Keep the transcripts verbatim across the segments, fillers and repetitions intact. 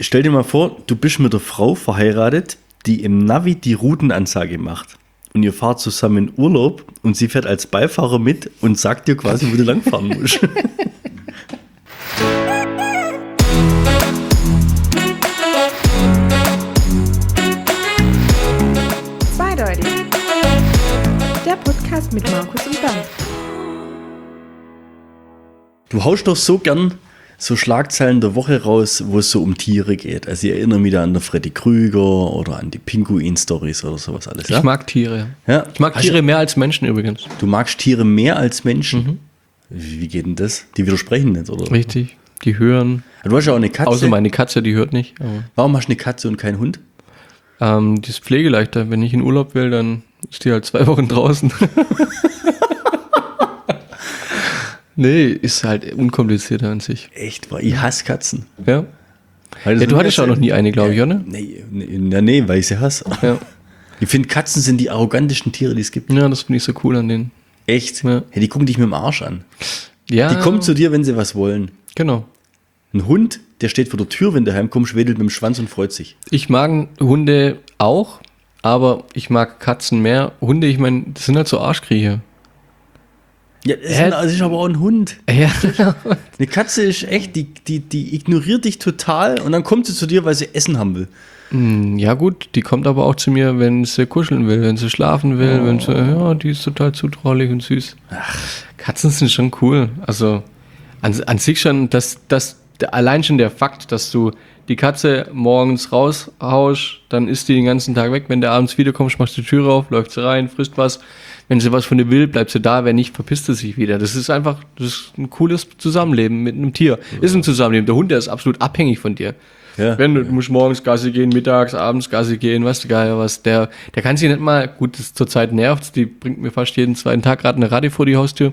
stell dir mal vor, du bist mit einer Frau verheiratet, die im Navi die Routenansage macht. Und ihr fahrt zusammen in Urlaub und sie fährt als Beifahrer mit und sagt dir quasi, wo du langfahren musst. Zweideutig. Der Podcast mit Markus und Bernd. Du haust doch so gern so Schlagzeilen der Woche raus, wo es so um Tiere geht. Also ich erinnere mich da an der Freddy Krüger oder an die Pinguin-Stories oder sowas alles. Ja? Ich mag Tiere. Ja? Ich mag Hast Tiere du, mehr als Menschen übrigens. Du magst Tiere mehr als Menschen? Mhm. Wie, wie geht denn das? Die widersprechen nicht, oder? Richtig. Die hören. Du hast ja auch eine Katze. Außer meine Katze, die hört nicht. Aber Warum hast du eine Katze und keinen Hund? ähm, die ist pflegeleichter. Wenn ich in Urlaub will, dann ist die halt zwei Wochen draußen. Nee, ist halt unkomplizierter an sich. Echt? Ich hasse Katzen. Ja. Ja, du hattest auch noch nie eine, glaube ich, oder? Nee, nee, nee, weil ich sie hasse. Ja. Ich finde, Katzen sind die arrogantesten Tiere, die es gibt. Ja, das finde ich so cool an denen. Echt? Ja. Ja, die gucken dich mit dem Arsch an. Ja. Die kommen zu dir, wenn sie was wollen. Genau. Ein Hund, der steht vor der Tür, wenn du heimkommst, wedelt mit dem Schwanz und freut sich. Ich mag Hunde auch, aber ich mag Katzen mehr. Hunde, ich meine, das sind halt so Arschkriecher. Ja, das ist, ein, das ist aber auch ein Hund. Ja, genau. Eine Katze ist echt, die, die, die ignoriert dich total und dann kommt sie zu dir, weil sie Essen haben will. Ja gut, die kommt aber auch zu mir, wenn sie kuscheln will, wenn sie schlafen will, Oh. wenn sie, ja, die ist total zutraulich und süß. Ach. Katzen sind schon cool. Also an, an sich schon, das, das, allein schon der Fakt, dass du die Katze morgens raushaust, dann ist die den ganzen Tag weg. Wenn du abends wiederkommst, machst du die Tür auf, läuft sie rein, frisst was. Wenn sie was von dir will, bleibt sie da. Wenn nicht, verpisst sie sich wieder. Das ist einfach, das ist ein cooles Zusammenleben mit einem Tier. Ist ein Zusammenleben. Der Hund, der ist absolut abhängig von dir. Ja. Wenn du, du musst morgens Gassi gehen, mittags, abends Gassi gehen, weißt du geil, was der, der kann sich nicht mal, gut, das zurzeit nervt's, die bringt mir fast jeden zweiten Tag gerade eine Radie vor die Haustür.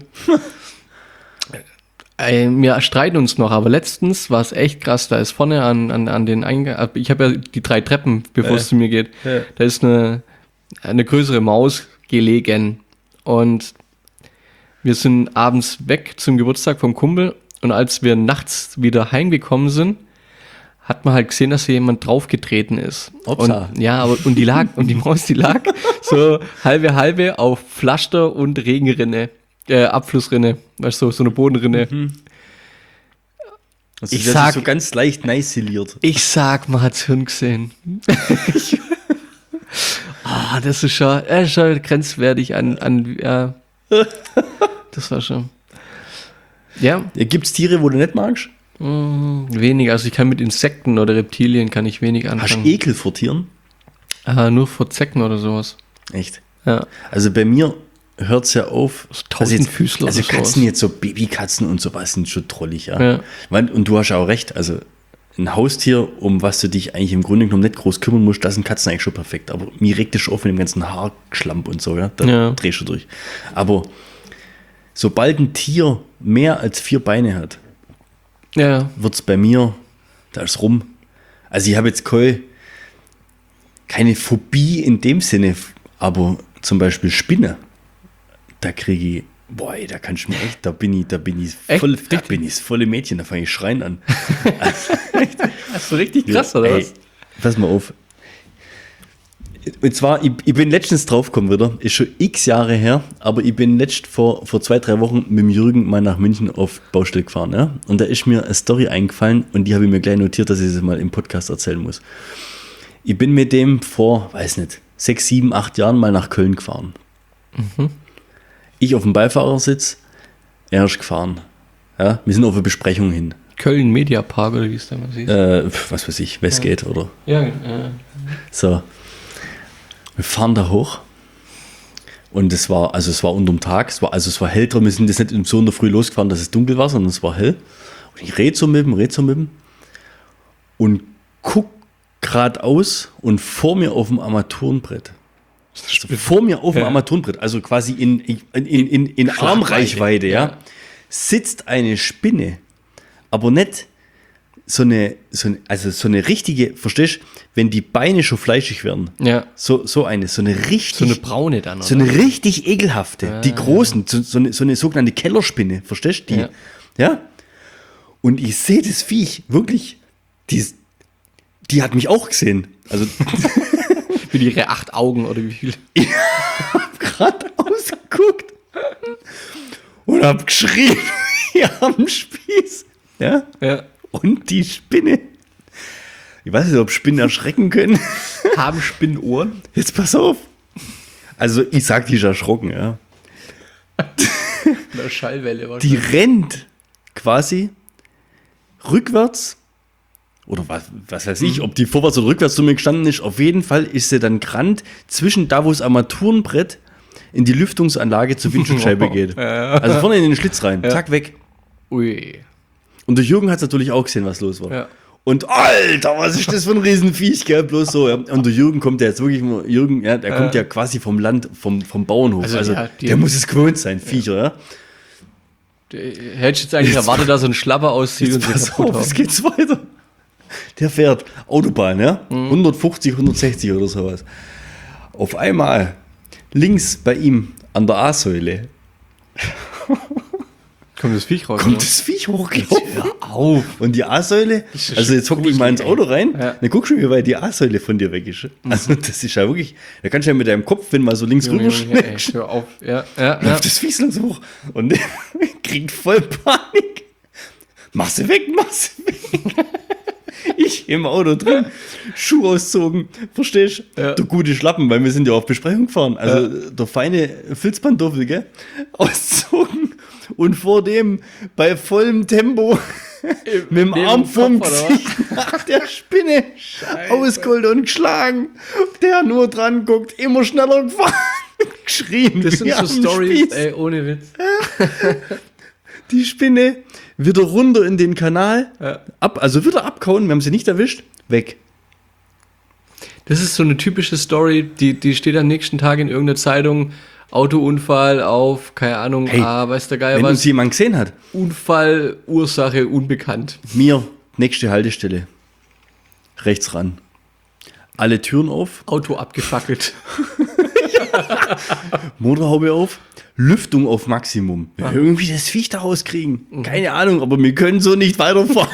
äh, wir streiten uns noch, aber letztens war es echt krass, da ist vorne an, an, an den Eingang, ich habe ja die drei Treppen, bevor es äh. zu mir geht, Ja. da ist eine, eine größere Maus gelegen und wir sind abends weg zum Geburtstag vom Kumpel und als wir nachts wieder heimgekommen sind, hat man halt gesehen, dass hier jemand draufgetreten ist. Upsa. Und, ja, aber und die lag, und die Maus, die lag so halbe halbe auf Pflaster und Regenrinne, äh, Abflussrinne, weißt du, so eine Bodenrinne. Mhm. Also Ich das sag- ist so ganz leicht neisiliert. Ich sag, man hat's Hirn gesehen. Ah, das ist schon, das ist schon grenzwertig an, an, ja. Das war schon. Ja, Ja, gibt's Tiere, wo du nicht magst? mh, wenig. Also ich kann mit Insekten oder Reptilien kann ich wenig Hast anfangen. du Ekel vor Tieren? Ah, nur vor Zecken oder sowas. Echt? Ja. Also bei mir hört es ja auf. So Also, jetzt, Tausendfüßler also oder Katzen sowas. jetzt so Babykatzen und sowas sind schon trollig, ja. Ja. Weil- Und du hast auch recht, also ein Haustier, um was du dich eigentlich im Grunde genommen nicht groß kümmern musst, das sind Katzen eigentlich schon perfekt. Aber mir regt es schon auf mit dem ganzen Haarschlamp und so, ja. Da Ja. drehst du durch. Aber sobald ein Tier mehr als vier Beine hat, Ja, wird es bei mir, da ist rum. Also ich habe jetzt keine, keine Phobie in dem Sinne, aber zum Beispiel Spinne, da kriege ich, boah, ey, da kannst du mir echt, da bin ich, da bin ich Echt? voll, da Richtig? bin ich das volle Mädchen, da fange ich schreien an. Also, das ist so richtig krass, ja, oder ey, was? Pass mal auf. Und zwar, ich, ich bin letztens draufgekommen wieder, ist schon x Jahre her, aber ich bin letzt vor, vor zwei, drei Wochen mit dem Jürgen mal nach München auf Baustelle gefahren. Ja? Und da ist mir eine Story eingefallen und die habe ich mir gleich notiert, dass ich sie mal im Podcast erzählen muss. Ich bin mit dem vor, weiß nicht, sechs, sieben, acht Jahren mal nach Köln gefahren. Mhm. Ich auf dem Beifahrersitz, er ist gefahren. Ja? Wir sind auf eine Besprechung hin. Köln Mediapark oder wie es da mal sieht. Äh, was weiß ich, Westgate oder Ja, äh, so. Wir fahren da hoch und es war, also es war unterm Tag, es war, also es war hell drin, wir sind jetzt nicht so in der Früh losgefahren, dass es dunkel war, sondern es war hell. Und ich rede so mit ihm, rede so mit ihm und guck geradeaus und vor mir auf dem Armaturenbrett. Also vor mir auf dem Ja. Armaturenbrett, also quasi in, in, in, in, in Armreichweite, ja, ja. sitzt eine Spinne, aber nicht so eine, so eine, also so eine richtige, verstehst du, wenn die Beine schon fleischig werden, ja. so, so eine, so eine richtig, So eine braune dann, oder? so eine richtig ekelhafte, Ja, die großen, so, so, eine, so eine sogenannte Kellerspinne, verstehst du die? Ja. Ja. Und ich sehe das Viech wirklich, die, die hat mich auch gesehen. Also Für ihre acht Augen oder wie viel? ich hab grad ausgeguckt und hab geschrien, hier am Spieß. Ja? Ja. Und die Spinne. Ich weiß nicht, ob Spinnen erschrecken können. Haben Spinnenohren? Jetzt pass auf. Also ich sag, die ist erschrocken, ja. Eine Schallwelle Die wahrscheinlich. rennt quasi rückwärts, oder was, was weiß ich, ob die vorwärts oder rückwärts zu mir gestanden ist. Auf jeden Fall ist sie dann gerannt zwischen da, wo das Armaturenbrett in die Lüftungsanlage zur Windschutzscheibe geht. Also vorne in den Schlitz rein, zack, weg. Ui. Und der Jürgen hat natürlich auch gesehen, was los war. Ja. Und Alter, was ist das für ein Riesenviech, gell? Bloß so. Ja. Und der Jürgen kommt ja jetzt wirklich, Jürgen, ja, der kommt ja quasi vom Land, vom, vom Bauernhof. Also, Also, ja, die- der muss es gewohnt sein, Viecher, ja. Hättest jetzt eigentlich Jetzt- erwartet, dass so ein Schlapper aussieht Jetzt und sich pass kaputt auf, haut. es geht weiter. Der fährt Autobahn, ja? hundertfünfzig, hundertsechzig oder sowas. Auf einmal links bei ihm an der A-Säule Kommt das Viech raus? kommt oder? das Viech hochgelaufen. Hör auf. Und die A-Säule, ist ja also schon jetzt hock ich mal ins gruselig, Auto rein, Ja. dann guckst du mir, wie weit die A-Säule von dir weg ist. Also das ist ja wirklich, da kannst du ja mit deinem Kopf, wenn mal so links Junge, rüber Junge, ey, schlägst, hör auf. Ja, ja, ja. läuft das Viech so hoch und kriegt voll Panik. Mach sie weg, mach sie weg. Ich im Auto drin, Schuh auszogen, verstehst du? Ja. Der gute Schlappen, weil wir sind ja auf Besprechung gefahren. Also der feine Filzpantoffel, gell? Auszogen und vor dem bei vollem Tempo mit dem neben Arm dem vom Kopf, oder Gesicht nach der Spinne ausgeholt und geschlagen. Der nur dran guckt, immer schneller gefahren, geschrien. Das sind wie so am Stories, Spieß. ey, ohne Witz. Die Spinne wieder runter in den Kanal, Ja. ab, also wieder abkauen, wir haben sie nicht erwischt, weg. Das ist so eine typische Story, die, die steht am nächsten Tag in irgendeiner Zeitung. Autounfall auf, keine Ahnung, Hey, ah, weiß der Geier Wenn uns was. jemand gesehen hat, Unfall, Ursache unbekannt. mir, nächste Haltestelle, rechts ran. Alle Türen auf, Auto abgefackelt. Motorhaube auf, Lüftung auf Maximum. Ja, irgendwie das Viech da rauskriegen. Mhm. Keine Ahnung, aber wir können so nicht weiterfahren.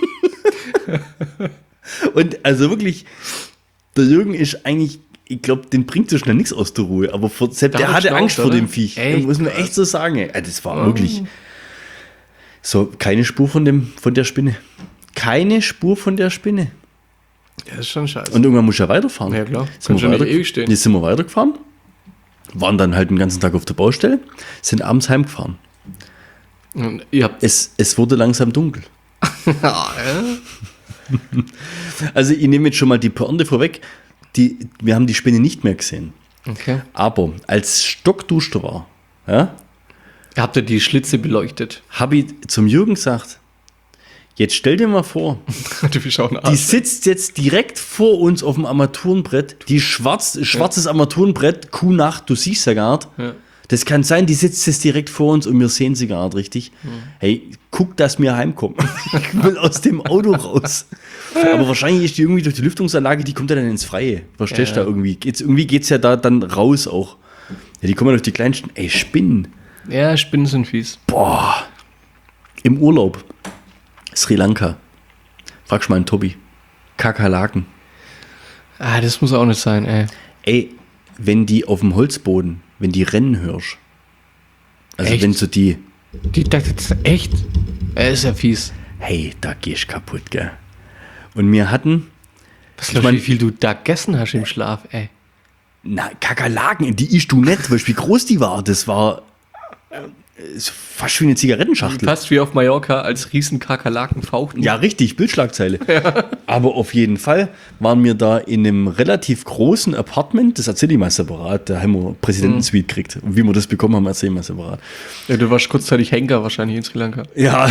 Und also wirklich, der Jürgen ist eigentlich, ich glaube, den bringt so schnell nichts aus der Ruhe. Aber vor, selbst der Damit hatte schnauft, Angst vor oder? dem Viech. Echt? Muss man echt so sagen. Ey. Das war wirklich so, keine Spur von, dem, von der Spinne. Keine Spur von der Spinne. Ja, das ist schon scheiße. Und irgendwann muss ich ja weiterfahren. Ja, klar. Sind Kann wir schon nicht weiter- ewig stehen. Jetzt sind wir weitergefahren, waren dann halt den ganzen Tag auf der Baustelle, sind abends heimgefahren. Und ihr habt. Es, es wurde langsam dunkel. Ah, ja? Also ich nehme jetzt schon mal die Pointe vorweg. Die, wir haben die Spinne nicht mehr gesehen. Okay. Aber als stockduster war, ja, Habt ihr die Schlitze beleuchtet? habe ich zum Jürgen gesagt, jetzt stell dir mal vor, Du bist auch ein die Arsch. sitzt jetzt direkt vor uns auf dem Armaturenbrett, die schwarz, schwarzes Armaturenbrett, Kuhnacht, du siehst ja gar nicht. Ja. Das kann sein, die sitzt jetzt direkt vor uns und wir sehen sie gar nicht richtig. Hey, guck, dass wir heimkommen. Ich will aus dem Auto raus. Aber wahrscheinlich ist die irgendwie durch die Lüftungsanlage, die kommt ja dann ins Freie. Verstehst du Ja. da irgendwie? Geht's, irgendwie geht es ja da dann raus auch. Ja, die kommen ja durch die kleinsten. Ey, Spinnen. Ja, Spinnen sind fies. Boah. Im Urlaub. Sri Lanka. Fragst mal einen Tobi. Kakerlaken. Ah, das muss auch nicht sein, ey. Ey, wenn die auf dem Holzboden, wenn die rennen hörst. Also Echt? wenn so die, Die dachte jetzt echt? Er ist ja fies. hey, da gehst du kaputt, gell. Und wir hatten, Was Ich glaubst du, mein- wie viel du da gegessen hast im Schlaf, ey? na, Kakerlaken, die isch du nicht, weißt du, wie groß die war? Das war äh, ist fast wie eine Zigarettenschachtel. Fast wie auf Mallorca, als riesen Kakerlaken fauchten. Ja, richtig, Bildschlagzeile. Aber auf jeden Fall waren wir da in einem relativ großen Apartment, das erzähle ich mal separat, da haben wir Präsidentensuite gekriegt. Und wie wir das bekommen haben, erzähle ich mal separat. Ja, du warst kurzzeitig Henker wahrscheinlich in Sri Lanka. Ja.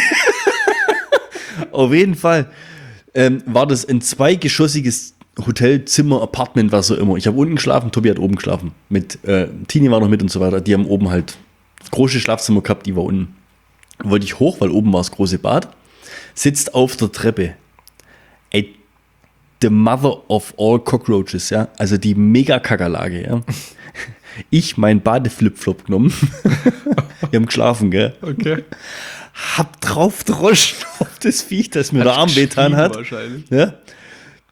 Auf jeden Fall ähm, war das ein zweigeschossiges Hotelzimmer, Apartment, was so immer. Ich habe unten geschlafen, Tobi hat oben geschlafen. Mit äh, Tini war noch mit und so weiter. Die haben oben halt große Schlafzimmer gehabt, die war unten. Wollte ich hoch, weil oben war das große Bad. Sitzt auf der Treppe. Ey, the mother of all cockroaches, ja. Also die Mega-Kakerlake, ja. Ich mein Badeflipflop genommen. Wir haben geschlafen, gell. Okay. Hab drauf droschen auf das Viech, das mir der Arm wehtan hat. Wahrscheinlich. Ja?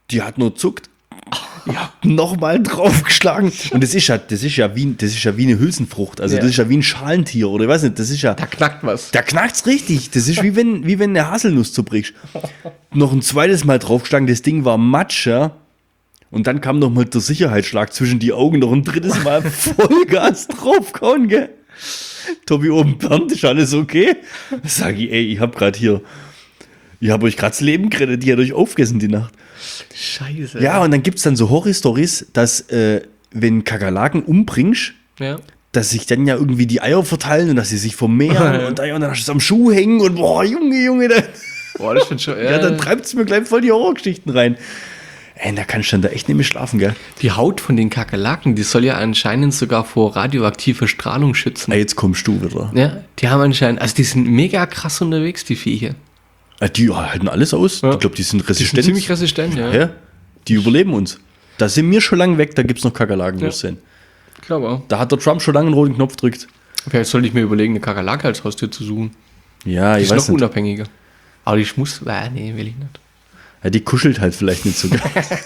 Die hat nur zuckt. Ich hab nochmal draufgeschlagen. Und das ist ja, das ist ja wie, das ist ja wie eine Hülsenfrucht. Also Ja. das ist ja wie ein Schalentier oder ich weiß nicht, das ist ja. Da knackt was. Da knackt's richtig. Das ist wie wenn, wie wenn eine Haselnuss zerbrichst. Noch ein zweites Mal draufgeschlagen, das Ding war matsch, ja. Und dann kam noch mal der Sicherheitsschlag zwischen die Augen, noch ein drittes Mal Vollgas draufgehauen, gell. Tobi oben, Bernd, ist alles okay? Sag ich, ey, ich hab grad hier, ich hab euch grad das Leben gerettet, die hat euch aufgegessen die Nacht. Scheiße. Ja, und dann gibt's dann so Horror-Stories, dass, äh, wenn Kakerlaken umbringst, Ja. dass sich dann ja irgendwie die Eier verteilen und dass sie sich vermehren und, und dann hast du es am Schuh hängen und boah, Junge, Junge, dann, Boah, das wird schon. Ja, ja, dann treibt es mir gleich voll die Horrorgeschichten rein. Ey, da kannst du dann da echt nicht mehr schlafen, gell? Die Haut von den Kakerlaken, die soll ja anscheinend sogar vor radioaktiver Strahlung schützen. Ah, jetzt kommst du wieder. Ja, die haben anscheinend, also die sind mega krass unterwegs, die Viecher. Ah, die halten alles aus. Ja. Ich glaube, die sind Die sind resistent. ziemlich resistent, ja. Ja, die überleben uns. Da sind wir schon lange weg, da gibt es noch Kakerlaken, wirst du sehen. Ich glaube auch. Da hat der Trump schon lange einen roten Knopf gedrückt. Vielleicht sollte ich mir überlegen, eine Kakerlake als Haustier zu suchen. Ja, Die ich ist weiß noch nicht. unabhängiger. Aber die muss, äh, nee, will ich nicht. Ja, die kuschelt halt vielleicht nicht so geil.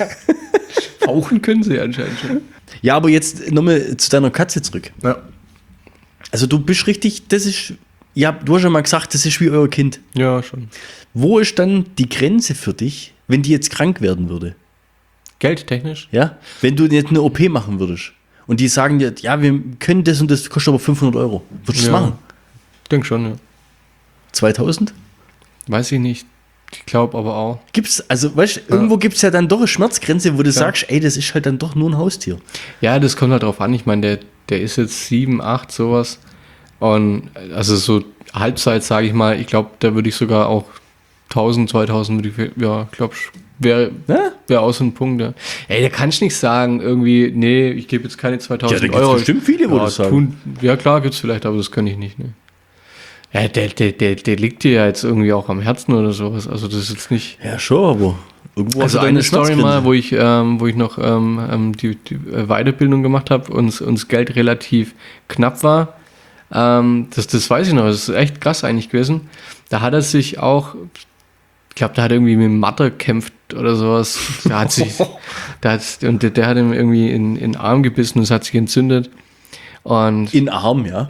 Fauchen können sie anscheinend schon. Ja, aber jetzt nochmal zu deiner Katze zurück. Ja. Also du bist richtig, das ist, ja, du hast ja mal gesagt, das ist wie euer Kind. Ja, schon. Wo ist dann die Grenze für dich, wenn die jetzt krank werden würde? Geldtechnisch? Ja? Wenn du jetzt eine O P machen würdest und die sagen dir, ja, wir können das und das kostet aber fünfhundert Euro. Würdest du Ja. das machen? Ich denke schon, ja. zweitausend? Weiß ich nicht. Ich glaube aber auch. Gibt's, also weißt du, irgendwo gibt es ja dann doch eine Schmerzgrenze, wo du sagst, ey, das ist halt dann doch nur ein Haustier. Ja, das kommt halt drauf an. Ich meine, der, der ist jetzt sieben, acht, sowas. Und also so Halbzeit, sage ich mal, ich glaube, da würde ich sogar auch tausend, zweitausend, würde ich, ja, ich glaube, wäre Ja? wär auch so ein Punkt. Ja. Ey, da kannst du nicht sagen, irgendwie, nee, ich gebe jetzt keine zweitausend Ja, da gibt's Euro. bestimmt viele, wo ja, das sagen. Tun, ja, klar, gibt's vielleicht, aber das kann ich nicht, ne. Ja, der, der, der, der liegt dir ja jetzt irgendwie auch am Herzen oder sowas. Also das ist jetzt nicht. Ja, schon, aber irgendwo Also hast du eine Story Schmerzgrenze. mal, wo ich, ähm, wo ich noch ähm, ähm, die, die äh, Weiterbildung gemacht habe und uns Geld relativ knapp war. Ähm, das, das weiß ich noch, das ist echt krass eigentlich gewesen. Da hat er sich auch, ich glaube, da hat er irgendwie mit dem Matter gekämpft oder sowas. Da hat sich, da hat, und der, der hat ihm irgendwie in, in den Arm gebissen und es hat sich entzündet. Und In Arm, ja.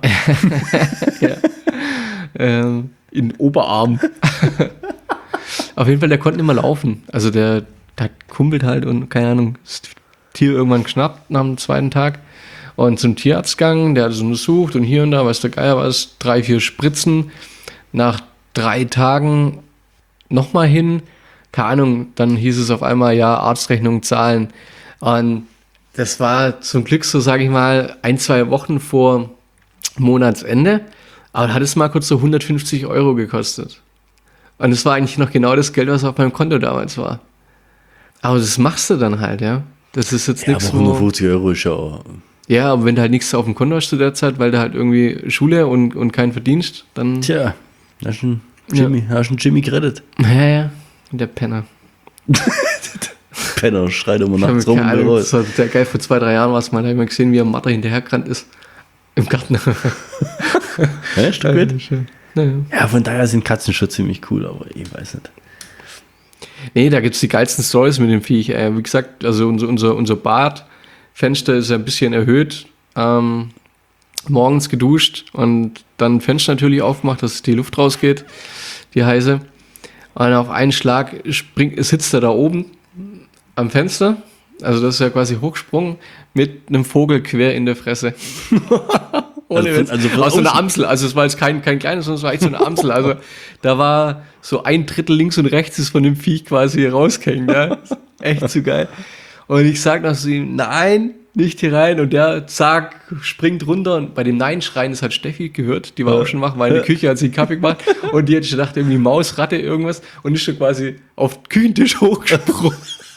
ähm, in den Oberarm. Auf jeden Fall, der konnte nicht mehr laufen. Also der, der kumpelt halt und keine Ahnung, das Tier irgendwann geschnappt nach dem zweiten Tag und zum Tierarzt gegangen, der hat es untersucht und hier und da, weiß der Geier was, drei, vier Spritzen. Nach drei Tagen nochmal hin, keine Ahnung, dann hieß es auf einmal, ja, Arztrechnung zahlen. Und das war zum Glück so, sage ich mal, ein, zwei Wochen vor Monatsende. Aber da hat es mal kurz so hundertfünfzig Euro gekostet. Und das war eigentlich noch genau das Geld, was auf meinem Konto damals war. Aber das machst du dann halt, ja. Das ist jetzt Ja, nichts, aber wo... hundertfünfzig Euro ist ja auch. Ja, aber wenn du halt nichts auf dem Konto hast zu der Zeit, weil du halt irgendwie Schule und, und keinen verdienst, dann... Tja, hast du einen Jimmy, hast du einen Jimmy gerettet. Ja, ja, der Penner. Penner, schreit immer Ich hab nachts mir rum keine und Ahnung, raus. das war der geil, vor zwei, drei Jahren war es mal, da hab ich mal gesehen, wie er Mathe hinterhergerannt ist. Im Garten. Ja, ist doch gut. Naja. Ja, von daher sind Katzen schon ziemlich cool, aber ich weiß nicht. Nee, da gibt's die geilsten Stories mit dem Viech. Äh, wie gesagt, also unser, unser, unser Badfenster ist ja ein bisschen erhöht. Ähm, morgens geduscht und dann Fenster natürlich aufgemacht, dass die Luft rausgeht, die heiße. Und auf einen Schlag springt, sitzt er da oben am Fenster. Also das ist ja quasi hochgesprungen mit einem Vogel quer in der Fresse. Ohne Also von- Witz. also von Aus so einer außen? Amsel. Also es war jetzt kein, kein kleines, sondern es war echt so eine Amsel. Also da war so ein Drittel links und rechts ist von dem Viech quasi rausgehängt. Ja? Echt zu geil. Und ich sag noch zu ihm, nein, nicht hier rein. Und der, zack, springt runter. Und bei dem Nein-Schreien, das hat Steffi gehört. Die war auch schon wach, weil in der Küche hat sie einen Kaffee gemacht. Und die hat schon gedacht, irgendwie Maus, Ratte, irgendwas. Und ist schon quasi auf den Küchentisch hochgesprungen.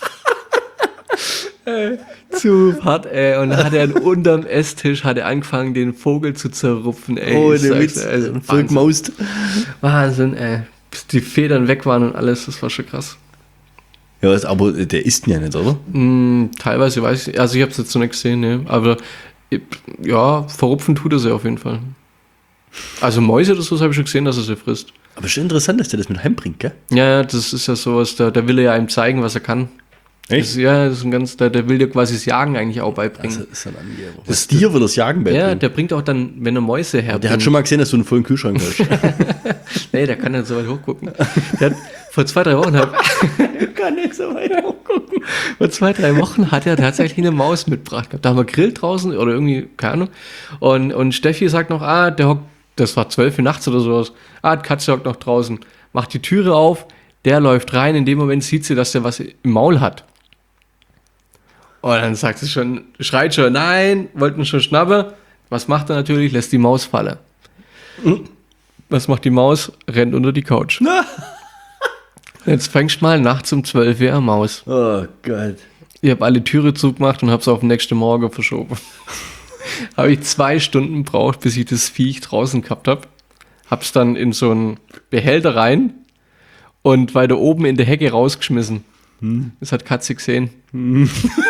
Ey, zu hart, ey. Und dann hat er unterm Esstisch hat er angefangen, den Vogel zu zerrupfen, ey. Oh, Ich der sag's Witz, dir, also, voll Wahnsinn. gemaust. Wahnsinn, ey. Bis die Federn weg waren und alles, das war schon krass. Ja, ist- aber der isst ihn ja nicht, oder? Hm, teilweise weiß ich, also ich hab's jetzt noch nicht gesehen, ne. Aber ich- ja, verrupfen tut er sie auf jeden Fall. Also Mäuse oder so habe ich schon gesehen, dass er sie frisst. Aber schon interessant, dass der das mit heimbringt, gell? Ja, ja, das ist ja sowas, da, da will er ja einem zeigen, was er kann. Das ist, ja, das ist ein ganz, der, der will dir quasi das Jagen eigentlich auch beibringen. Das ist ein Angeber. Das Tier will das Jagen beibringen. Ja, der bringt auch dann, wenn er Mäuse herbringt. Der hat schon mal gesehen, dass du einen vollen Kühlschrank hast. Nee, der kann nicht so weit hochgucken. Der hat vor zwei, drei Wochen hat, Der kann nicht so weit hochgucken. vor zwei, drei Wochen hat er tatsächlich eine Maus mitgebracht. Da haben wir grillt draußen oder irgendwie, keine Ahnung. Und, und Steffi sagt noch, ah, der hockt, das war zwölf Uhr nachts oder sowas. Ah, die Katze hockt noch draußen. Macht die Türe auf, der läuft rein. In dem Moment sieht sie, dass der was im Maul hat. Und dann sagt sie schon, schreit schon, nein, wollten schon schnappen. Was macht er natürlich? Lässt die Maus fallen. Was macht die Maus? Rennt unter die Couch. Jetzt fängst du mal nachts um zwölf Uhr an Maus. Oh Gott. Ich habe alle Türe zugemacht und habe es auf den nächsten Morgen verschoben. Habe ich zwei Stunden gebraucht, bis ich das Viech draußen gehabt habe. Hab's dann in so einen Behälter rein und weiter oben in der Hecke rausgeschmissen. Hm. Das hat Katze gesehen. Hm.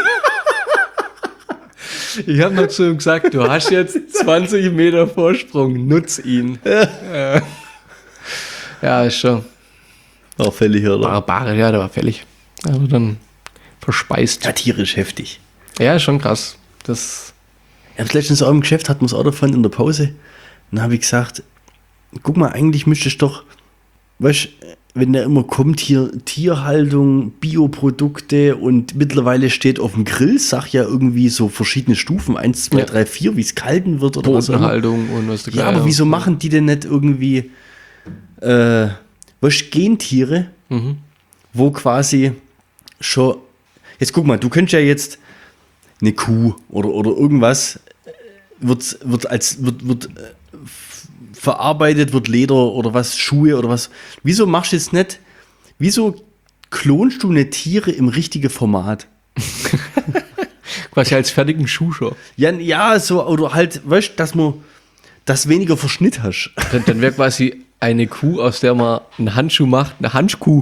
Ich habe noch zu ihm gesagt, du hast jetzt zwanzig Meter Vorsprung, nutz ihn. Ja, ja ist schon. War fällig, oder? Barbare, ja, der war fällig. Aber dann verspeist. Ja, tierisch heftig. Ja, schon krass. Das. Ich hab's letztens auch im Geschäft, hatten wir das Auto davon in der Pause. Dann habe ich gesagt, guck mal, eigentlich müsstest du doch, weißt, wenn der immer kommt hier, Tierhaltung, Bioprodukte und mittlerweile steht auf dem Grill, sag ja irgendwie so verschiedene Stufen, eins, zwei, drei, vier, wie es kalten wird oder was auch immer. Bodenhaltung und was du Ja, aber wieso machen die denn nicht irgendwie, äh, weißt, Gentiere, mhm. wo quasi schon, jetzt guck mal, du könntest ja jetzt eine Kuh oder, oder irgendwas, wird, wird als, wird, wird, verarbeitet, wird Leder oder was, Schuhe oder was. Wieso machst du jetzt nicht, wieso klonst du eine Tiere im richtigen Format? Quasi als fertigen Schuh schon. Ja, ja, so, oder halt, weißt du, dass man das weniger Verschnitt hast. Dann, dann wäre quasi eine Kuh, aus der man einen Handschuh macht, eine Handschuh.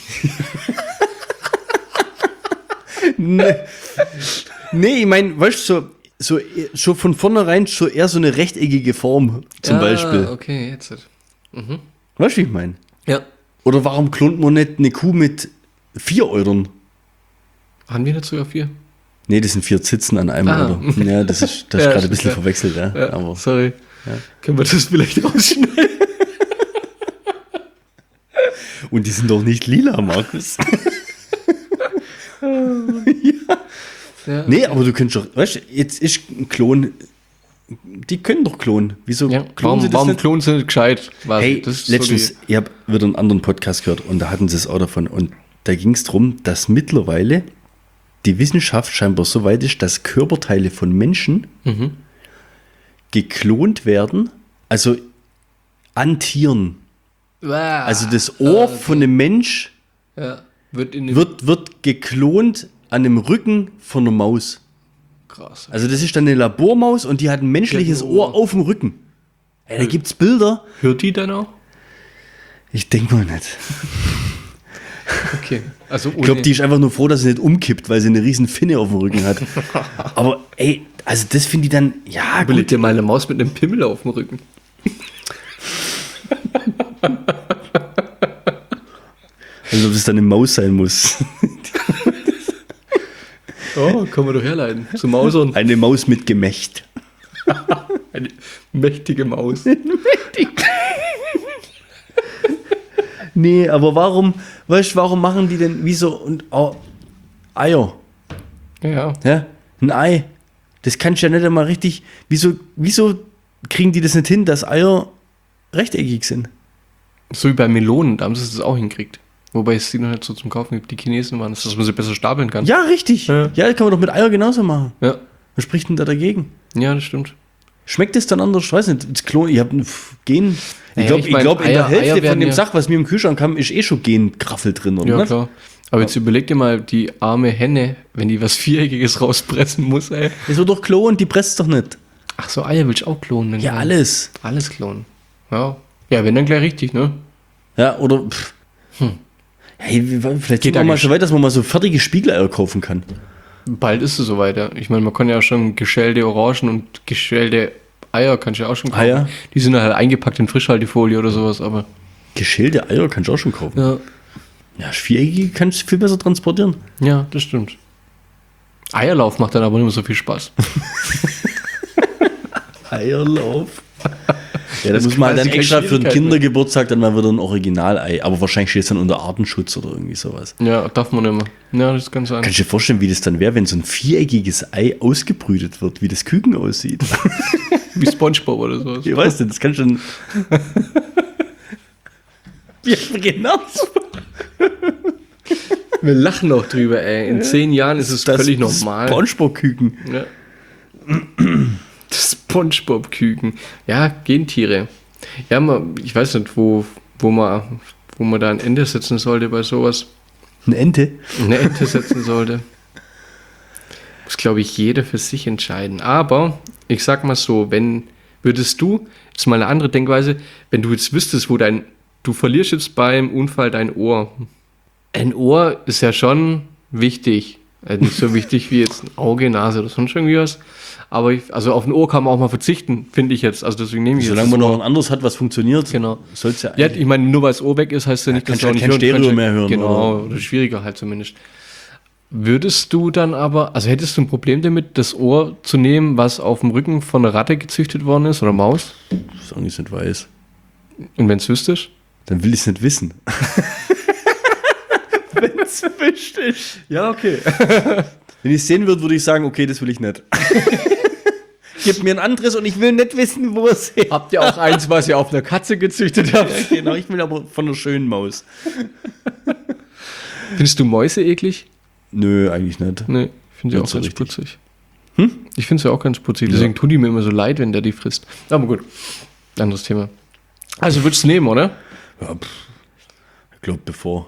nee. nee, ich meine, weißt du, so, so schon von vornherein so eher so eine rechteckige Form zum ah, Beispiel. Okay, jetzt. Mhm. Weißt du, wie ich meine? Ja. Oder warum klont man nicht eine Kuh mit vier Euren? Haben wir nicht sogar vier? Nee, das sind vier Zitzen an einem ah. Euro. Ja, das ist, das ist ja, gerade ein bisschen ja. verwechselt. Ja. Ja, Aber, sorry. Ja. Können wir das vielleicht rausschneiden? Und die sind doch nicht lila, Markus. ja. Ja, okay. Nee, aber du könntest doch, weißt du, jetzt ist ein Klon, die können doch klonen. Wieso ja, klonen warum, sie das warum nicht? klonen sie nicht gescheit? Was? Hey, das ist letztens, so die... ich habe wieder einen anderen Podcast gehört und da hatten sie es auch davon und da ging es darum, dass mittlerweile die Wissenschaft scheinbar so weit ist, dass Körperteile von Menschen mhm. geklont werden, also an Tieren. Ah, also das Ohr okay. von einem Mensch ja, wird, in wird, wird geklont an dem Rücken von einer Maus. Krass. Also das ist dann eine Labormaus und die hat ein menschliches Genau. Ohr auf dem Rücken. Ey, da gibt's Bilder. Hört die dann auch? Ich denke mal nicht. Okay. Also ich glaube, die ist einfach nur froh, dass sie nicht umkippt, weil sie eine riesen Finne auf dem Rücken hat. Aber ey, also das finde ich dann, ja Überleg gut. dir mal eine Maus mit einem Pimmel auf dem Rücken. Also ob es dann eine Maus sein muss. Oh, kann man doch herleiten. Zu Mausern. Eine Maus mit Gemächt. Eine mächtige Maus. Nee, aber warum, weißt du, warum machen die denn, wieso, und oh, Eier? Ja. Ja, ein Ei. Das kannst du ja nicht einmal richtig, wieso, wieso kriegen die das nicht hin, dass Eier rechteckig sind? So wie bei Melonen, da haben sie es auch hingekriegt. Wobei es die noch nicht so zum Kaufen gibt. Die Chinesen waren es, dass man sie besser stapeln kann. Ja, richtig. Ja, Ja. das kann man doch mit Eier genauso machen. Ja. Was spricht denn da dagegen? Ja, das stimmt. Schmeckt es dann anders? Ich weiß nicht. Das Klon, ich habe Gen. Ich Naja, glaube, ich ich mein, glaub, in Eier- der Hälfte Eier von werden dem ja- Sach, was mir im Kühlschrank kam, ist eh schon Gengraffel drin, oder Ja, was? klar. Aber jetzt überleg dir mal, die arme Henne, wenn die was Viereckiges rauspressen muss, ey. Das wird doch klon, die presst doch nicht. Ach so, Eier willst du auch klonen? Ja, alles. Alles klonen. Ja. Ja, wenn dann gleich richtig, ne? Ja, oder. Pff. Hm. Hey, wie- vielleicht Geht sind wir ja mal nicht. so weit, dass man mal so fertige Spiegeleier kaufen kann. Bald ist es soweit, ja. Ich meine, man kann ja schon geschälte Orangen und geschälte Eier kannst du ja auch schon kaufen. Eier? Die sind halt eingepackt in Frischhaltefolie oder sowas, aber. Geschälte Eier kannst du auch schon kaufen. Ja. Ja, viereckige kannst du viel besser transportieren. Ja, das stimmt. Eierlauf macht dann aber nicht mehr so viel Spaß. Eierlauf. Ja, da Das muss man halt quasi dann extra keine für den Schwierigkeit Kindergeburtstag dann mal wieder ein Originalei. Aber wahrscheinlich steht es dann unter Artenschutz oder irgendwie sowas. Ja, darf man nicht mehr. Ja, das kann sein. Kannst du dir vorstellen, wie das dann wäre, wenn so ein viereckiges Ei ausgebrütet wird, wie das Küken aussieht? Wie Spongebob oder sowas. Ich weiß nicht, das kann schon. Ja, genau. Wir lachen auch drüber, ey. In zehn Jahren ist es Das völlig normal. SpongeBob-Küken. Ja. Das Spongebob-Küken. Ja, Gentiere. Ja, man, ich weiß nicht, wo, wo, man, wo man da ein Ende setzen sollte bei sowas. Eine Ente? Eine Ente setzen sollte. Muss, glaube ich, jeder für sich entscheiden. Aber ich sag mal so, wenn würdest du, jetzt mal eine andere Denkweise, wenn du jetzt wüsstest, wo dein, du verlierst jetzt beim Unfall dein Ohr. Ein Ohr ist ja schon wichtig. Also nicht so wichtig wie jetzt ein Auge, Nase oder sonst irgendwie was. Aber ich, also auf ein Ohr kann man auch mal verzichten, finde ich jetzt. Also deswegen nehme ich Solange jetzt man das noch Ohr. ein anderes hat, was funktioniert, Genau. soll es ja Ja, eigentlich. ich meine, nur weil das Ohr weg ist, heißt ja nicht, kannst dass du auch halt nicht kein hören Stereo kannst. mehr hören, Genau, oder? oder schwieriger halt zumindest. Würdest du dann aber, also hättest du ein Problem damit, das Ohr zu nehmen, was auf dem Rücken von einer Ratte gezüchtet worden ist oder Maus? Solange ich es nicht weiß. Und wenn es wüsstest? Dann will ich es nicht wissen. Wenn es wüsstest. Ja, okay. Wenn ich es sehen würde, würde ich sagen, okay, das will ich nicht. Gib mir ein anderes und ich will nicht wissen, wo es ist. Habt ihr auch eins, was ihr auf einer Katze gezüchtet habt? Ja, genau, ich will aber von einer schönen Maus. Findest du Mäuse eklig? Nö, eigentlich nicht. Nee, ich finde sie Nicht auch so ganz richtig. putzig. Hm? Ich finde sie auch ganz putzig. Deswegen tun die mir immer so leid, wenn der die frisst. Aber gut, anderes Thema. Also würdest du nehmen, oder? Ja, pff. Ich glaube, bevor.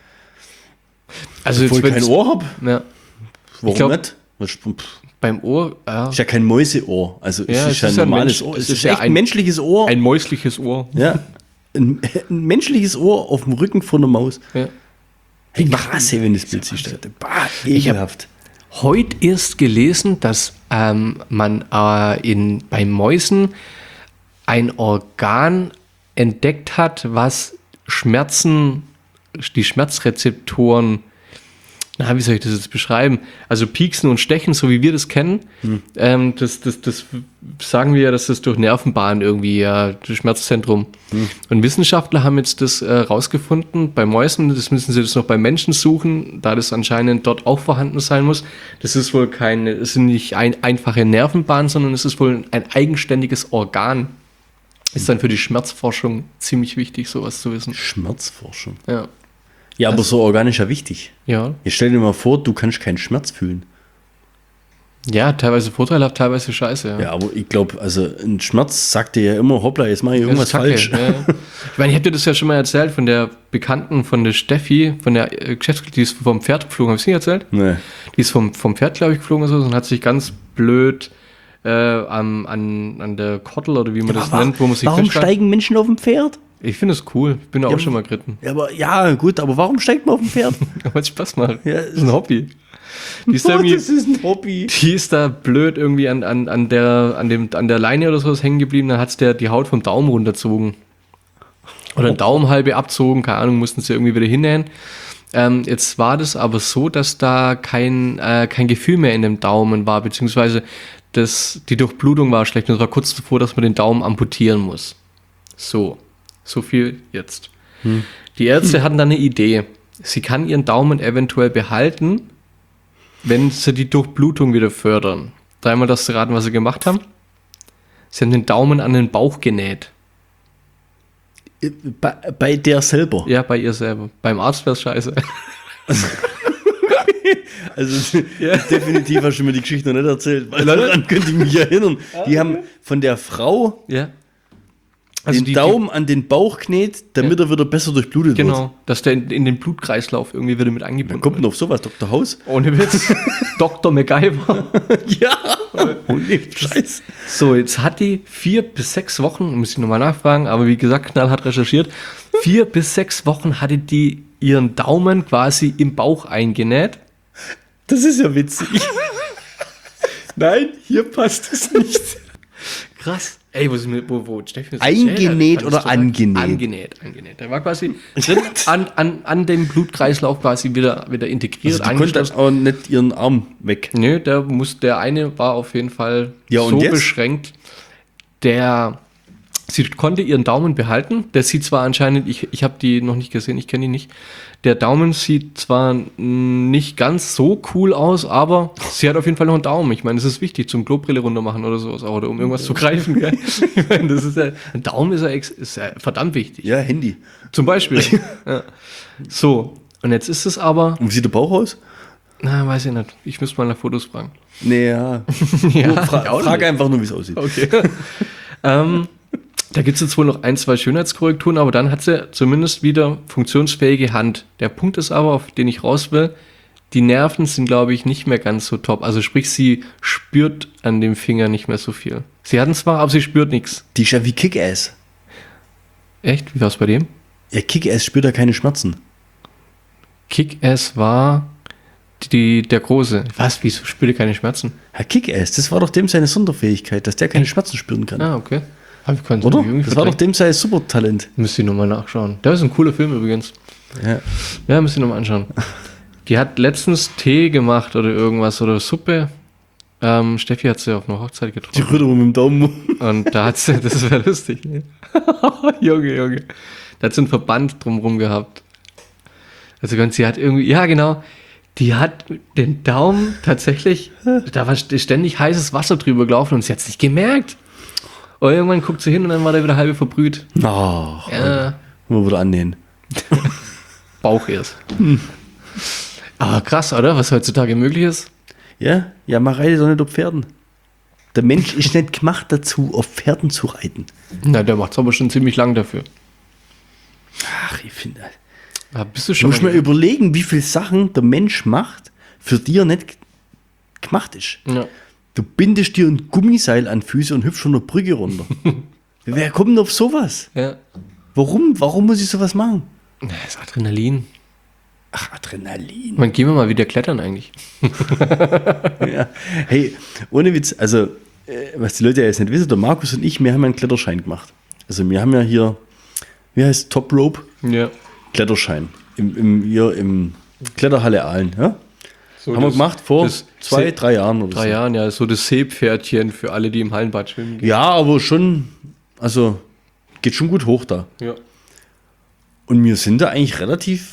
Also Bevor ich kein wenn's- Ohr habe? Ja, Warum glaub- nicht? Was, pff. beim Ohr, ja, Ist ja kein Mäuseohr. Also es Ja, ist es ja ein ist ja ein normales Mensch- Ohr. es Es ist ist ja echt ein- ein menschliches Ohr. ein mäusliches Ohr. Ja. Ein, ein menschliches Ohr auf dem Rücken von einer Maus. Ja. Hey, krass, ey, wenn das Bild siehst. Alter. Bah, Ich hab- ekelhaft. Heute erst gelesen, dass ähm, man äh, in, bei Mäusen ein Organ entdeckt hat, was Schmerzen, die Schmerzrezeptoren, na, wie soll ich das jetzt beschreiben? Also Pieksen und Stechen, so wie wir das kennen, ähm, das, das, das sagen wir ja, dass das durch Nervenbahnen irgendwie, ja, das Schmerzzentrum. Und Wissenschaftler haben jetzt das äh, rausgefunden bei Mäusen, das müssen sie jetzt noch bei Menschen suchen, da das anscheinend dort auch vorhanden sein muss. Das ist wohl keine, es sind nicht ein, einfache Nervenbahnen, sondern es ist wohl ein eigenständiges Organ. Ist dann für die Schmerzforschung ziemlich wichtig, sowas zu wissen. Schmerzforschung. Ja. Ja, aber so organisch ja wichtig. Ja. Jetzt stell dir mal vor, du kannst keinen Schmerz fühlen. Ja, teilweise vorteilhaft, teilweise scheiße. Ja. Ja, aber ich glaube, also ein Schmerz sagt dir ja immer, hoppla, jetzt mache ich Das irgendwas ist kacke, falsch. ja, ja. Ich meine, ich habe dir das ja schon mal erzählt von der Bekannten, von der Steffi, von der äh, Geschäftskollegin, die ist vom Pferd geflogen. Habe ich es nicht erzählt? Nee. Die ist vom, vom Pferd, glaube ich, geflogen oder so, und hat sich ganz blöd äh, am, an, an der Kottel oder wie man das nennt, wo man sich warum festschreibt. steigen Menschen auf dem Pferd? Ich finde es cool. Ich bin da auch Ja, schon mal geritten. Ja, aber ja, gut, aber warum steigt man auf dem Pferd? Aber es Spaß macht. Ja, Das ist ein Hobby. Die ist, Oh, irgendwie, das ist ein Hobby. die ist da blöd irgendwie an, an, an, der, an, dem, an der Leine oder sowas hängen geblieben. Dann hat es der die Haut vom Daumen runterzogen. Oder den Daumen halbe abzogen, keine Ahnung, mussten sie irgendwie wieder hinnähen. Ähm, jetzt war das aber so, dass da kein, äh, kein Gefühl mehr in dem Daumen war, beziehungsweise das, die Durchblutung war schlecht. Und es war kurz davor, dass man den Daumen amputieren muss. So, so viel jetzt. Die Ärzte hatten dann eine Idee. Sie kann ihren Daumen eventuell behalten, wenn sie die Durchblutung wieder fördern. Dreimal das zu raten, was sie gemacht haben. Sie haben den Daumen an den Bauch genäht. Bei, bei der selber. Ja, bei ihr selber. Beim Arzt wäre es scheiße. Also Ja. definitiv hast du mir die Geschichte noch nicht erzählt, weil daran könnte ich mich erinnern. Die haben von der Frau Ja. den die, Daumen an den Bauch genäht, damit er wieder besser durchblutet Die, wird. genau, dass der in, in den Blutkreislauf irgendwie wieder mit Wer angebunden kommt denn auf sowas, Doktor Haus? Ohne Witz. Doktor MacGyver. Ja, ohne Scheiß. So, jetzt hat die vier bis sechs Wochen, muss ich nochmal nachfragen, aber wie gesagt, knallhart recherchiert, vier bis sechs Wochen hatte die ihren Daumen quasi im Bauch eingenäht. Das ist ja witzig. Nein, hier passt es nicht. Krass. Ey, wo ist mir, wo, wo Steffi das Eingenäht erzählt hat, oder fand ich angenäht? total- Angenäht, angenäht. Der war quasi drin, an, an, an dem Blutkreislauf quasi wieder, wieder integriert, Also die konnte eingeschlossen. auch nicht ihren Arm weg. Nö, der muss, der eine war auf jeden Fall Ja, und so jetzt? beschränkt, der, sie konnte ihren Daumen behalten. Der sieht zwar anscheinend, ich, ich habe die noch nicht gesehen, ich kenne die nicht. Der Daumen sieht zwar mm, nicht ganz so cool aus, aber sie hat auf jeden Fall noch einen Daumen. Ich meine, das ist wichtig zum Klobrille runter machen oder sowas, oder um irgendwas zu greifen. Gell? Ich meine, das ist ja, ein Daumen ist ja, ex, ist ja verdammt wichtig. Ja, Handy. Zum Beispiel. Ja. So, und jetzt ist es aber, Und wie sieht der Bauch aus? na, weiß ich nicht, ich müsste mal nach Fotos fragen. Nee, ja. Ja, Nur fra ich auch frag nicht. einfach nur, wie es aussieht. Okay. ähm, da gibt es jetzt wohl noch ein, zwei Schönheitskorrekturen, aber dann hat sie zumindest wieder funktionsfähige Hand. Der Punkt ist aber, auf den ich raus will, die Nerven sind, glaube ich, nicht mehr ganz so top. Also sprich, sie spürt an dem Finger nicht mehr so viel. Sie hat ihn zwar, aber sie spürt nichts. Die ist ja wie Kick-Ass. Echt? Wie war es bei dem? Ja, Kick-Ass spürt ja keine Schmerzen. Kick-Ass war die, der Große. Was? Wieso spürt er keine Schmerzen? Ja, Kick-Ass, das war doch dem seine Sonderfähigkeit, dass der keine Schmerzen spüren kann. Ah, okay. Hab ich keinen Oder? irgendwie Das war doch verdrängt. dem sein Supertalent. Müsste ich nochmal nachschauen. Der ist ein cooler Film übrigens. Ja. Ja, müssen wir nochmal anschauen. Die hat letztens Tee gemacht oder irgendwas oder Suppe. Ähm, Steffi hat sie auf einer Hochzeit Die getroffen. rührt immer mit dem Daumen. Und da hat sie, das wäre lustig. Ne? Junge, Junge. Da hat sie einen Verband drumrum gehabt. Also ganz, sie hat irgendwie, ja genau, die hat den Daumen tatsächlich, da war ständig heißes Wasser drüber gelaufen und sie hat es nicht gemerkt. Und irgendwann guckt sie hin und dann war der wieder halbe verbrüht. Ach, Ja. man würde annähen. Bauch erst. Aber krass, oder? Was heutzutage möglich ist. Ja, ja, man reitet doch nicht auf Pferden. Der Mensch ist nicht gemacht dazu, auf Pferden zu reiten. Na, der macht's aber schon ziemlich lang dafür. Ach, ich finde, Da bist du du schon musst mal überlegen, wie viele Sachen der Mensch macht, für die er nicht gemacht ist. Ja. Du bindest dir ein Gummiseil an Füße und hüpfst von der Brücke runter. Wer kommt denn auf sowas? Ja. Warum? Warum muss ich sowas machen? Na, das ist Adrenalin. Ach, Adrenalin. Man, gehen wir mal wieder klettern eigentlich. Ja. Hey, ohne Witz, also, äh, was die Leute ja jetzt nicht wissen, der Markus und ich, wir haben ja einen Kletterschein gemacht. Also, wir haben ja hier, wie heißt Top Rope? Ja. Kletterschein. Im, im, hier im Kletterhalle Aalen. Ja? So Haben wir das- gemacht vor das zwei, See- drei Jahren oder Drei so. Jahren, ja, so das Seepferdchen für alle, die im Hallenbad schwimmen gehen. Ja, aber schon, also, geht schon gut hoch da. Ja. Und wir sind da eigentlich relativ,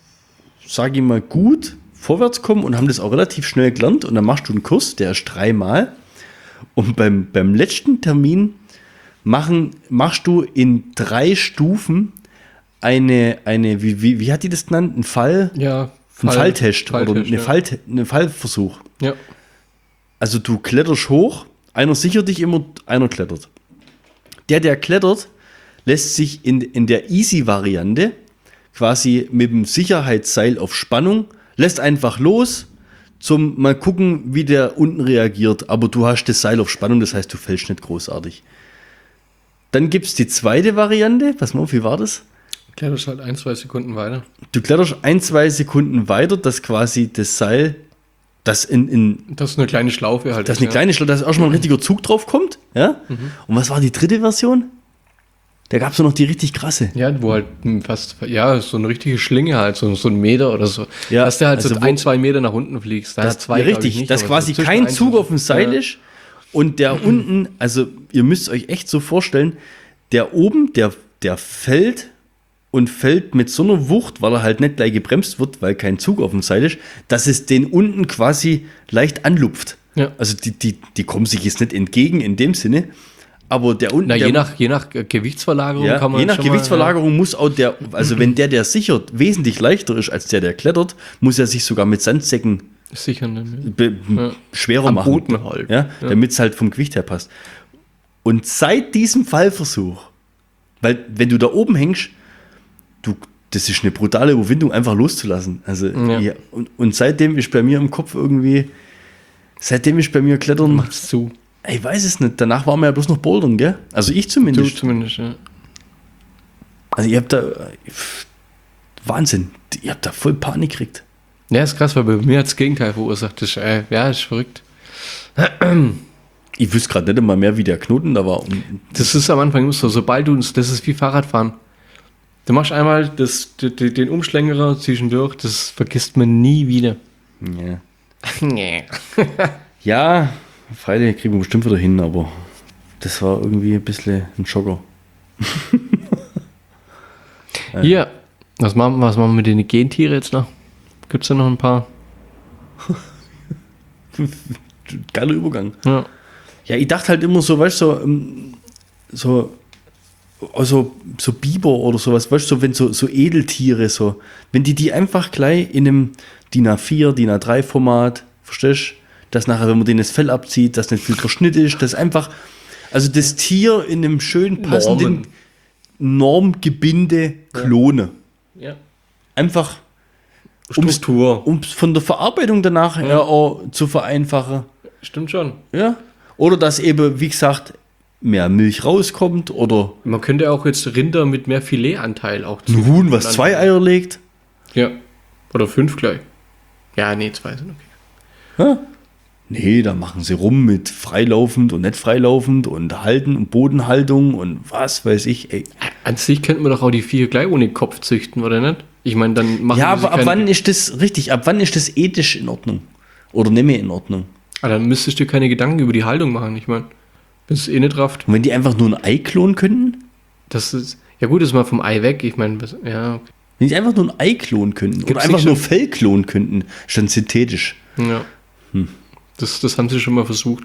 sage ich mal, gut vorwärts kommen und haben das auch relativ schnell gelernt. Und dann machst du einen Kurs, der ist dreimal. Und beim, beim letzten Termin machen, machst du in drei Stufen eine, eine wie, wie, wie hat die das genannt? Ein Fall? Ja. Ein Falltest, oder Falltest, eine ja. Fall, einen Fallversuch. Ja. Also du kletterst hoch, einer sichert dich immer, einer klettert. Der, der klettert, lässt sich in, in der Easy-Variante quasi mit dem Sicherheitsseil auf Spannung, lässt einfach los, zum mal gucken, wie der unten reagiert. Aber du hast das Seil auf Spannung, das heißt, du fällst nicht großartig. Dann gibt es die zweite Variante. Pass mal auf, wie war das? Kletterst halt ein, zwei Sekunden weiter. Du kletterst ein, zwei Sekunden weiter, dass quasi das Seil, das in, in Das ist eine kleine Schlaufe halt. dass eine kleine Schlaufe, dass erstmal ein richtiger Zug drauf kommt. Ja? Und was war die dritte Version? Da gab es noch die richtig krasse. Ja, wo halt fast, ja, so eine richtige Schlinge halt, so, so ein Meter oder so. Ja, dass du halt also so wo- ein, zwei Meter nach unten fliegst. Da Das, hast zwei, ja, glaub ich, richtig, nicht, dass aber quasi so zwischen kein eins Zug und- auf dem Seil Ja. ist und der unten, also ihr müsst euch echt so vorstellen, der oben, der, der fällt und fällt mit so einer Wucht, weil er halt nicht gleich gebremst wird, weil kein Zug auf dem Seil ist, dass es den unten quasi leicht anlupft. Ja. Also die, die, die kommen sich jetzt nicht entgegen in dem Sinne, aber der unten... Na, der, je nach, je nach Gewichtsverlagerung ja, kann man je nach schon mal- Gewichtsverlagerung muss auch der, also wenn der, der sichert, wesentlich leichter ist als der, der klettert, muss er sich sogar mit Sandsäcken Ja, sicher nicht. be- Ja. schwerer Am machen. Boden halt. Ja, Ja. damit es halt vom Gewicht her passt. Und seit diesem Fallversuch, weil wenn du da oben hängst, du, das ist eine brutale Überwindung, einfach loszulassen. Also, Ja. ja, und, und seitdem ist bei mir im Kopf irgendwie, seitdem ist bei mir Klettern, Mach's zu. ich weiß es nicht, danach waren wir ja bloß noch Bouldern, gell? Also ich Du zumindest. zumindest, ja. Also ihr habt da, pff, Wahnsinn, ihr habt da voll Panik gekriegt. Ja, ist krass, weil bei mir hat das Gegenteil verursacht. Das ist, äh, ja, ist verrückt. Ich wüsste gerade nicht einmal mehr, wie der Knoten da war. Das ist am Anfang immer so, sobald du, das ist wie Fahrradfahren. Du machst einmal das, den, den Umschlängerer zwischendurch, das vergisst man nie wieder. Ja, Nee. ja freilich kriegen wir bestimmt wieder hin, aber das war irgendwie ein bisschen ein Schocker. Hier, was machen, was machen wir mit den Gentiere jetzt noch? Gibt es da noch ein paar? Geiler Übergang. Ja. Ja, ich dachte halt immer so, weißt du, so, ähm, so, also, so Biber oder sowas, weißt du, so, wenn so, so Edeltiere, so, wenn die die einfach gleich in einem D I N A vier, D I N A drei Format, verstehst du, dass nachher, wenn man denen das Fell abzieht, dass nicht viel Verschnitt ist, dass einfach, also das Tier in einem schön passenden Normgebinde klone. Ja. Einfach, um Struktur. es von der Verarbeitung danach Ja. her auch zu vereinfachen. Stimmt schon. Ja. Oder dass eben, wie gesagt, mehr Milch rauskommt oder Man könnte auch jetzt Rinder mit mehr Filetanteil auch ein Huhn, was zwei Eier legt. Ja. Oder fünf gleich. Ja, nee, zwei sind okay. Ja? Nee, da machen sie rum mit freilaufend und nicht freilaufend und Halten und Bodenhaltung und was weiß ich. Ey. An sich könnten wir doch auch die vier gleich ohne Kopf züchten, oder nicht? Ich meine, dann machen Ja, wir sie aber ab kein- wann ist das richtig? Ab wann ist das ethisch in Ordnung? Oder nicht mehr in Ordnung? Ah, dann müsstest du keine Gedanken über die Haltung machen. Ich meine, wenn es eh nicht rafft. Und wenn die einfach nur ein Ei klonen könnten? Das ist, ja gut, ist mal vom Ei weg. Ich meine, was- ja, okay. Wenn die einfach nur ein Ei klonen könnten oder Gibt's einfach nicht nur schon- Fell klonen könnten, schon synthetisch. ja. Hm. Das, das haben sie schon mal versucht.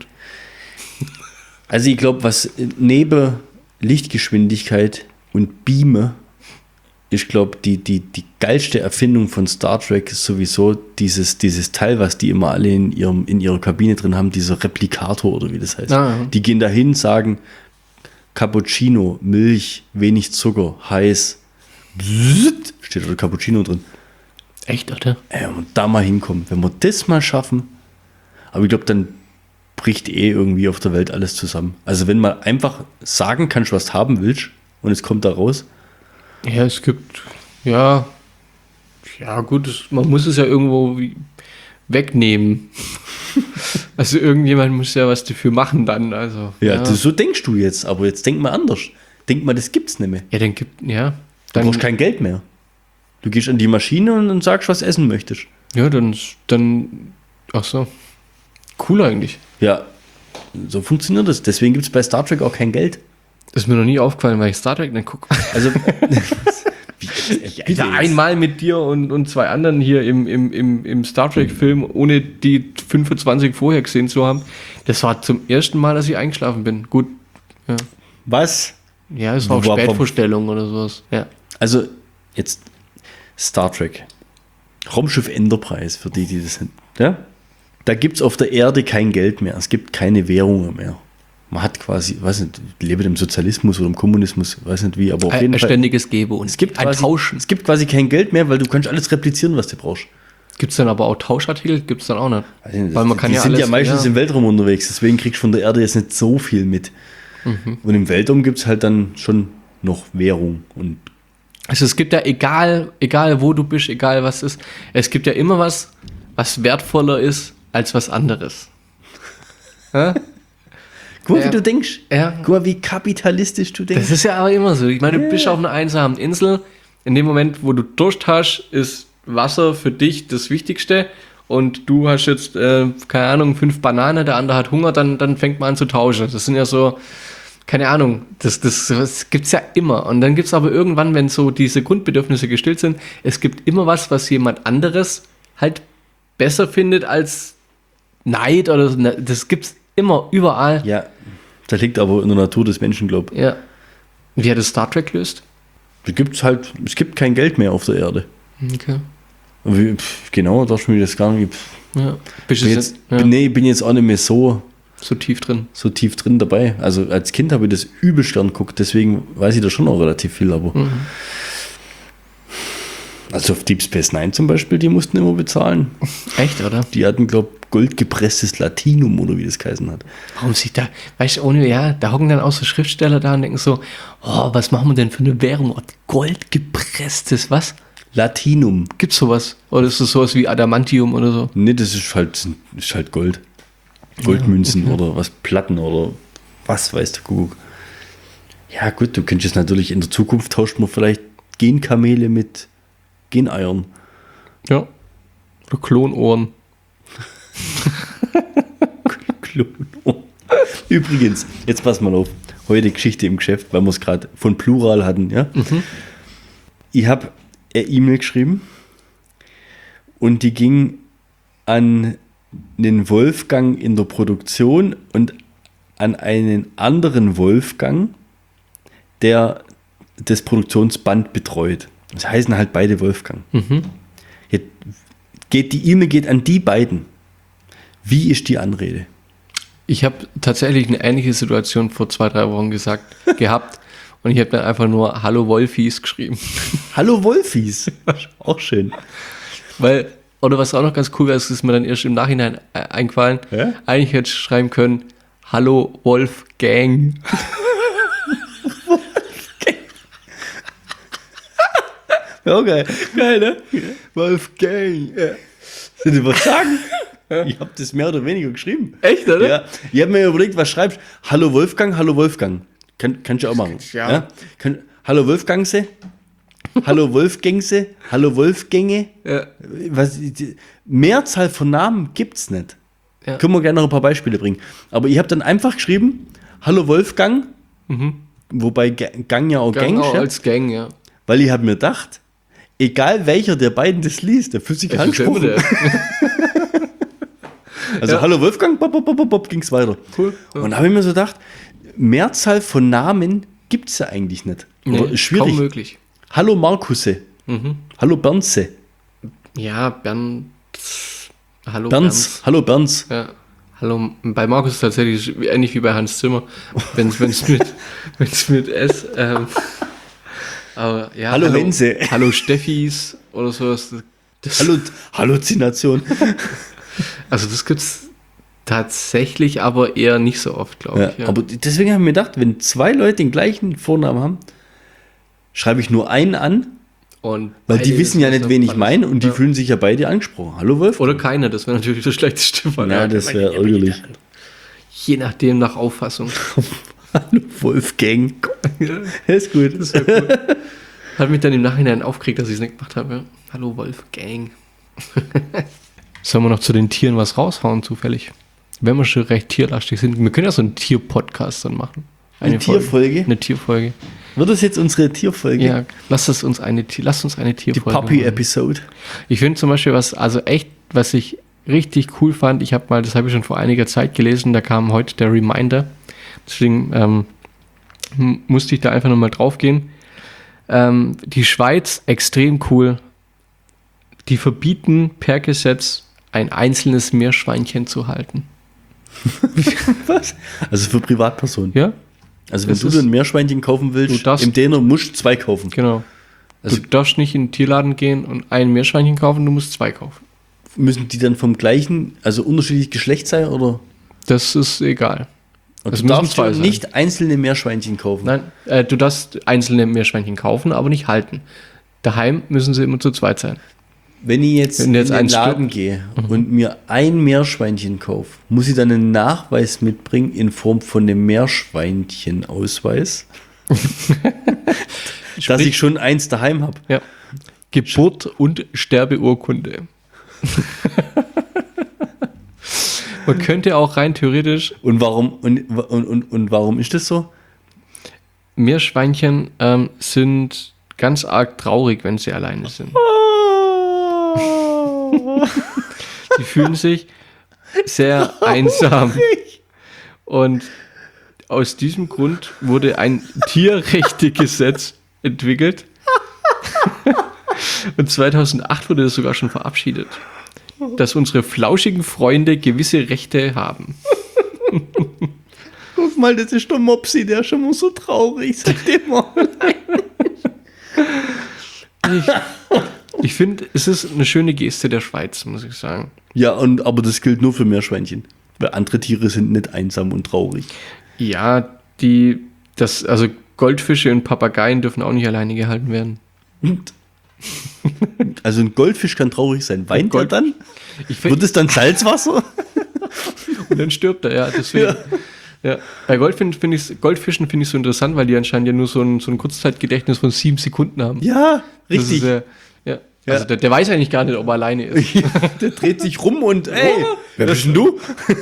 Also ich glaube, was neben Lichtgeschwindigkeit und Beame ich glaube, die, die, die geilste Erfindung von Star Trek ist sowieso dieses, dieses Teil, was die immer alle in, ihrem, in ihrer Kabine drin haben, dieser Replikator oder wie das heißt. Ah, ja. Die gehen dahin, sagen Cappuccino, Milch, wenig Zucker, heiß. Bzzzt, steht da Cappuccino drin. Echt, oder? Ey, wenn wir da mal hinkommen, wenn wir das mal schaffen, aber ich glaube, dann bricht eh irgendwie auf der Welt alles zusammen. Also wenn man einfach sagen kannst, was du haben willst und es kommt da raus. Ja, es gibt, ja, ja gut, es, man muss es ja irgendwo wie wegnehmen. Also irgendjemand muss ja was dafür machen dann, also. Ja, ja. Das, so denkst du jetzt, aber jetzt denk mal anders. Denk mal, das gibt's nicht mehr. Ja, dann gibt, ja. Du Dann, brauchst kein Geld mehr. Du gehst an die Maschine und dann sagst, was essen möchtest. ja, dann, dann, ach so. Cool eigentlich. Ja, so funktioniert das. Deswegen gibt es bei Star Trek auch kein Geld. Ist mir noch nie aufgefallen, weil ich Star Trek nicht gucke. Also, wie, bitte Ja, jetzt. einmal mit dir und, und zwei anderen hier im, im, im, im Star Trek-Film, ohne die fünfundzwanzig vorher gesehen zu haben. Das war zum ersten Mal, dass ich eingeschlafen bin. Gut. Ja, Was? ja es war auch Wo- wo- Spätvorstellung oder sowas. Ja. Also, jetzt Star Trek. Raumschiff Enterprise, für die, die das sind. Ja? Da gibt es auf der Erde kein Geld mehr. Es gibt keine Währungen mehr. Man hat quasi, weiß nicht, lebt im Sozialismus oder im Kommunismus, weiß nicht wie, aber auf Ein, jeden ein Fall. ständiges Gebe und Es gibt, ein quasi, Tausch. es gibt quasi kein Geld mehr, weil du kannst alles replizieren, was du brauchst. Gibt es dann aber auch Tauschartikel? Gibt es dann auch nicht? Weiß ich nicht, Weil man die kann die ja sind alles, ja meistens ja. im Weltraum unterwegs, deswegen kriegst du von der Erde jetzt nicht so viel mit. Mhm. Und im Weltraum gibt es halt dann schon noch Währung. Und Also es gibt ja, egal, egal wo du bist, egal was ist, es gibt ja immer was, was wertvoller ist als was anderes. Ja? guck mal, Ja. wie du denkst. Ja. Guck mal, wie kapitalistisch du denkst. Das ist ja aber immer so. Ich meine, du bist auf einer einsamen Insel. In dem Moment, wo du Durst hast, ist Wasser für dich das Wichtigste. Und du hast jetzt, äh, keine Ahnung, fünf Bananen, der andere hat Hunger, dann, dann fängt man an zu tauschen. Das sind ja so, keine Ahnung, das, das, das gibt es ja immer. Und dann gibt es aber irgendwann, wenn so diese Grundbedürfnisse gestillt sind, es gibt immer was, was jemand anderes halt besser findet als Neid oder so. Das gibt es immer, überall. Ja, das liegt aber in der Natur des Menschen, glaube ich. Ja. Wie hat das Star Trek löst? Da gibt's halt, es gibt kein Geld mehr auf der Erde. Okay. Und wie, pf, genau, da ich mir das gar nicht. Pf, Ja. Bist bin du jetzt, jetzt ja, bin, nee, ich bin jetzt auch nicht mehr so, so tief drin? so tief drin dabei. Also als Kind habe ich das übelst gern geguckt, deswegen weiß ich da schon noch relativ viel, aber. Mhm. Also auf Deep Space Nine zum Beispiel, die mussten immer bezahlen. Echt, oder? Die hatten, glaube ich, goldgepresstes Latinum oder wie das geheißen hat. Warum sich da, weißt du, ohne, ja, da hocken dann auch so Schriftsteller da und denken so, oh, was machen wir denn für eine Währung? Oh, Goldgepresstes, was? Latinum. Gibt's sowas? Oder ist das sowas wie Adamantium oder so? Nee, das ist halt, ist halt Gold. Goldmünzen ja. oder was, Platten oder was weiß der Kuckuck. Ja gut, du könntest natürlich in der Zukunft tauscht man vielleicht Genkamele mit Geneiern. Ja. Oder Klonohren. Klonohren. Übrigens, jetzt pass mal auf. Heute Geschichte im Geschäft, weil wir es gerade von Plural hatten. Ja? Mhm. Ich habe eine E-Mail geschrieben und die ging an den Wolfgang in der Produktion und an einen anderen Wolfgang, der das Produktionsband betreut. Das heißen halt beide Wolfgang. Mhm. Jetzt geht die E-Mail geht an die beiden. Wie ist die Anrede? Ich habe tatsächlich eine ähnliche Situation vor zwei, drei Wochen gesagt, gehabt und ich habe dann einfach nur Hallo Wolfis geschrieben. Hallo Wolfis? Auch schön. Weil, oder was auch noch ganz cool wäre, ist mir dann erst im Nachhinein eingefallen, ja? Eigentlich hätte ich schreiben können, Hallo Wolfgang. Ja, geil. Geil, ne? Wolfgang. Ja. Soll ich was sagen? Ich habe das mehr oder weniger geschrieben. Echt, oder? Ja. Ich habe mir überlegt, was schreibst du? Hallo Wolfgang, hallo Wolfgang. Kann, kannst du auch machen. Ja. Ja? Kann, hallo Wolfgangse. Hallo Wolfgängse. Hallo Wolfgänge. Ja. Was, die Mehrzahl von Namen gibt es nicht. Ja. Können wir gerne noch ein paar Beispiele bringen. Aber ich habe dann einfach geschrieben, hallo Wolfgang. Mhm. Wobei Gang ja auch Gang, Gang auch ja? als Gang, ja. Weil ich habe mir gedacht, egal welcher der beiden das liest, der fühlt sich angesprochen. Also ja. Hallo Wolfgang, bop, bop, bop, bop, ging es weiter. Cool. Ja. Und da habe ich mir so gedacht, Mehrzahl von Namen gibt es ja eigentlich nicht. Oder nee, ist schwierig. Kaum möglich. Hallo Markusse. Mhm. Hallo Bernse. Ja, Bernd. Hallo Berns. Berns. Hallo Berns. Ja. Hallo, bei Markus ist tatsächlich ähnlich wie bei Hans Zimmer. Wenn es mit, wenn's mit S. Ähm, aber, ja, hallo, hallo Hense. Hallo Steffis oder sowas. Das, hallo Halluzination. Also das gibt es tatsächlich, aber eher nicht so oft, glaube ja, ich. Ja. Aber deswegen habe ich mir gedacht, wenn zwei Leute den gleichen Vornamen haben, schreibe ich nur einen an. Und weil die wissen ja nicht, wen ich meine und die ja. fühlen sich ja beide angesprochen. Hallo Wolf. Oder keine, das wäre natürlich das schlechteste Fall. Ja, das wäre ärgerlich. Je nachdem, nach Auffassung. Hallo Wolfgang. Ja. Das ist gut. Das wäre cool. Hat mich dann im Nachhinein aufgeregt, dass ich es nicht gemacht habe. Ja. Hallo Wolfgang. Sollen wir noch zu den Tieren was raushauen, zufällig? Wenn wir schon recht tierlastig sind. Wir können ja so einen Tier-Podcast dann machen. Eine, eine Tierfolge? Eine Tierfolge. Wird das jetzt unsere Tierfolge? Ja, lass es uns eine, lass uns eine Tierfolge Die Puppy-Episode. Ich finde zum Beispiel, was, also echt, was ich richtig cool fand, ich habe mal, das habe ich schon vor einiger Zeit gelesen, da kam heute der Reminder. Deswegen ähm, musste ich da einfach nochmal drauf gehen. Ähm, die Schweiz, extrem cool. Die verbieten per Gesetz, ein einzelnes Meerschweinchen zu halten. Was? Also für Privatpersonen? Ja. Also wenn das du ein Meerschweinchen kaufen willst, darfst, im Däner musst du zwei kaufen. Genau. Also du darfst nicht in den Tierladen gehen und ein Meerschweinchen kaufen, du musst zwei kaufen. Müssen die dann vom gleichen, also unterschiedlich Geschlecht sein, oder? Das ist egal. Und also du darfst du nicht einzelne Meerschweinchen kaufen? Nein, äh, du darfst einzelne Meerschweinchen kaufen, aber nicht halten. Daheim müssen sie immer zu zweit sein. Wenn ich jetzt, Wenn jetzt in den Laden gehe mhm. und mir ein Meerschweinchen kaufe, muss ich dann einen Nachweis mitbringen in Form von einem Meerschweinchen-Ausweis, dass ich schon eins daheim habe. Ja. Geburt und Sterbeurkunde. Man könnte auch rein theoretisch. Und warum, und, und, und, und warum ist das so? Meerschweinchen ähm, sind ganz arg traurig, wenn sie alleine sind. Die fühlen sich sehr einsam. Und aus diesem Grund wurde ein Tierrechtegesetz entwickelt. Und zweitausendacht wurde das sogar schon verabschiedet, dass unsere flauschigen Freunde gewisse Rechte haben. Guck mal, das ist der Mopsi, der ist schon mal so traurig. Seitdem mal. Ich, ich finde, es ist eine schöne Geste der Schweiz, muss ich sagen. Ja, und, aber das gilt nur für Meerschweinchen. Weil andere Tiere sind nicht einsam und traurig. Ja, die, das, also Goldfische und Papageien dürfen auch nicht alleine gehalten werden. Und? Also ein Goldfisch kann traurig sein. Weint Gold- er dann? Ich find, Wird es dann Salzwasser? Und dann stirbt er, ja, deswegen. Ja. Ja. Bei Goldfischen finde ich Goldfischen finde ich so interessant, weil die anscheinend ja nur so ein, so ein Kurzzeitgedächtnis von sieben Sekunden haben. Ja, Das richtig. ist, äh, ja. Ja. Also der, der weiß eigentlich gar nicht, ob er alleine ist. Der dreht sich rum und, ey, wer bist denn du?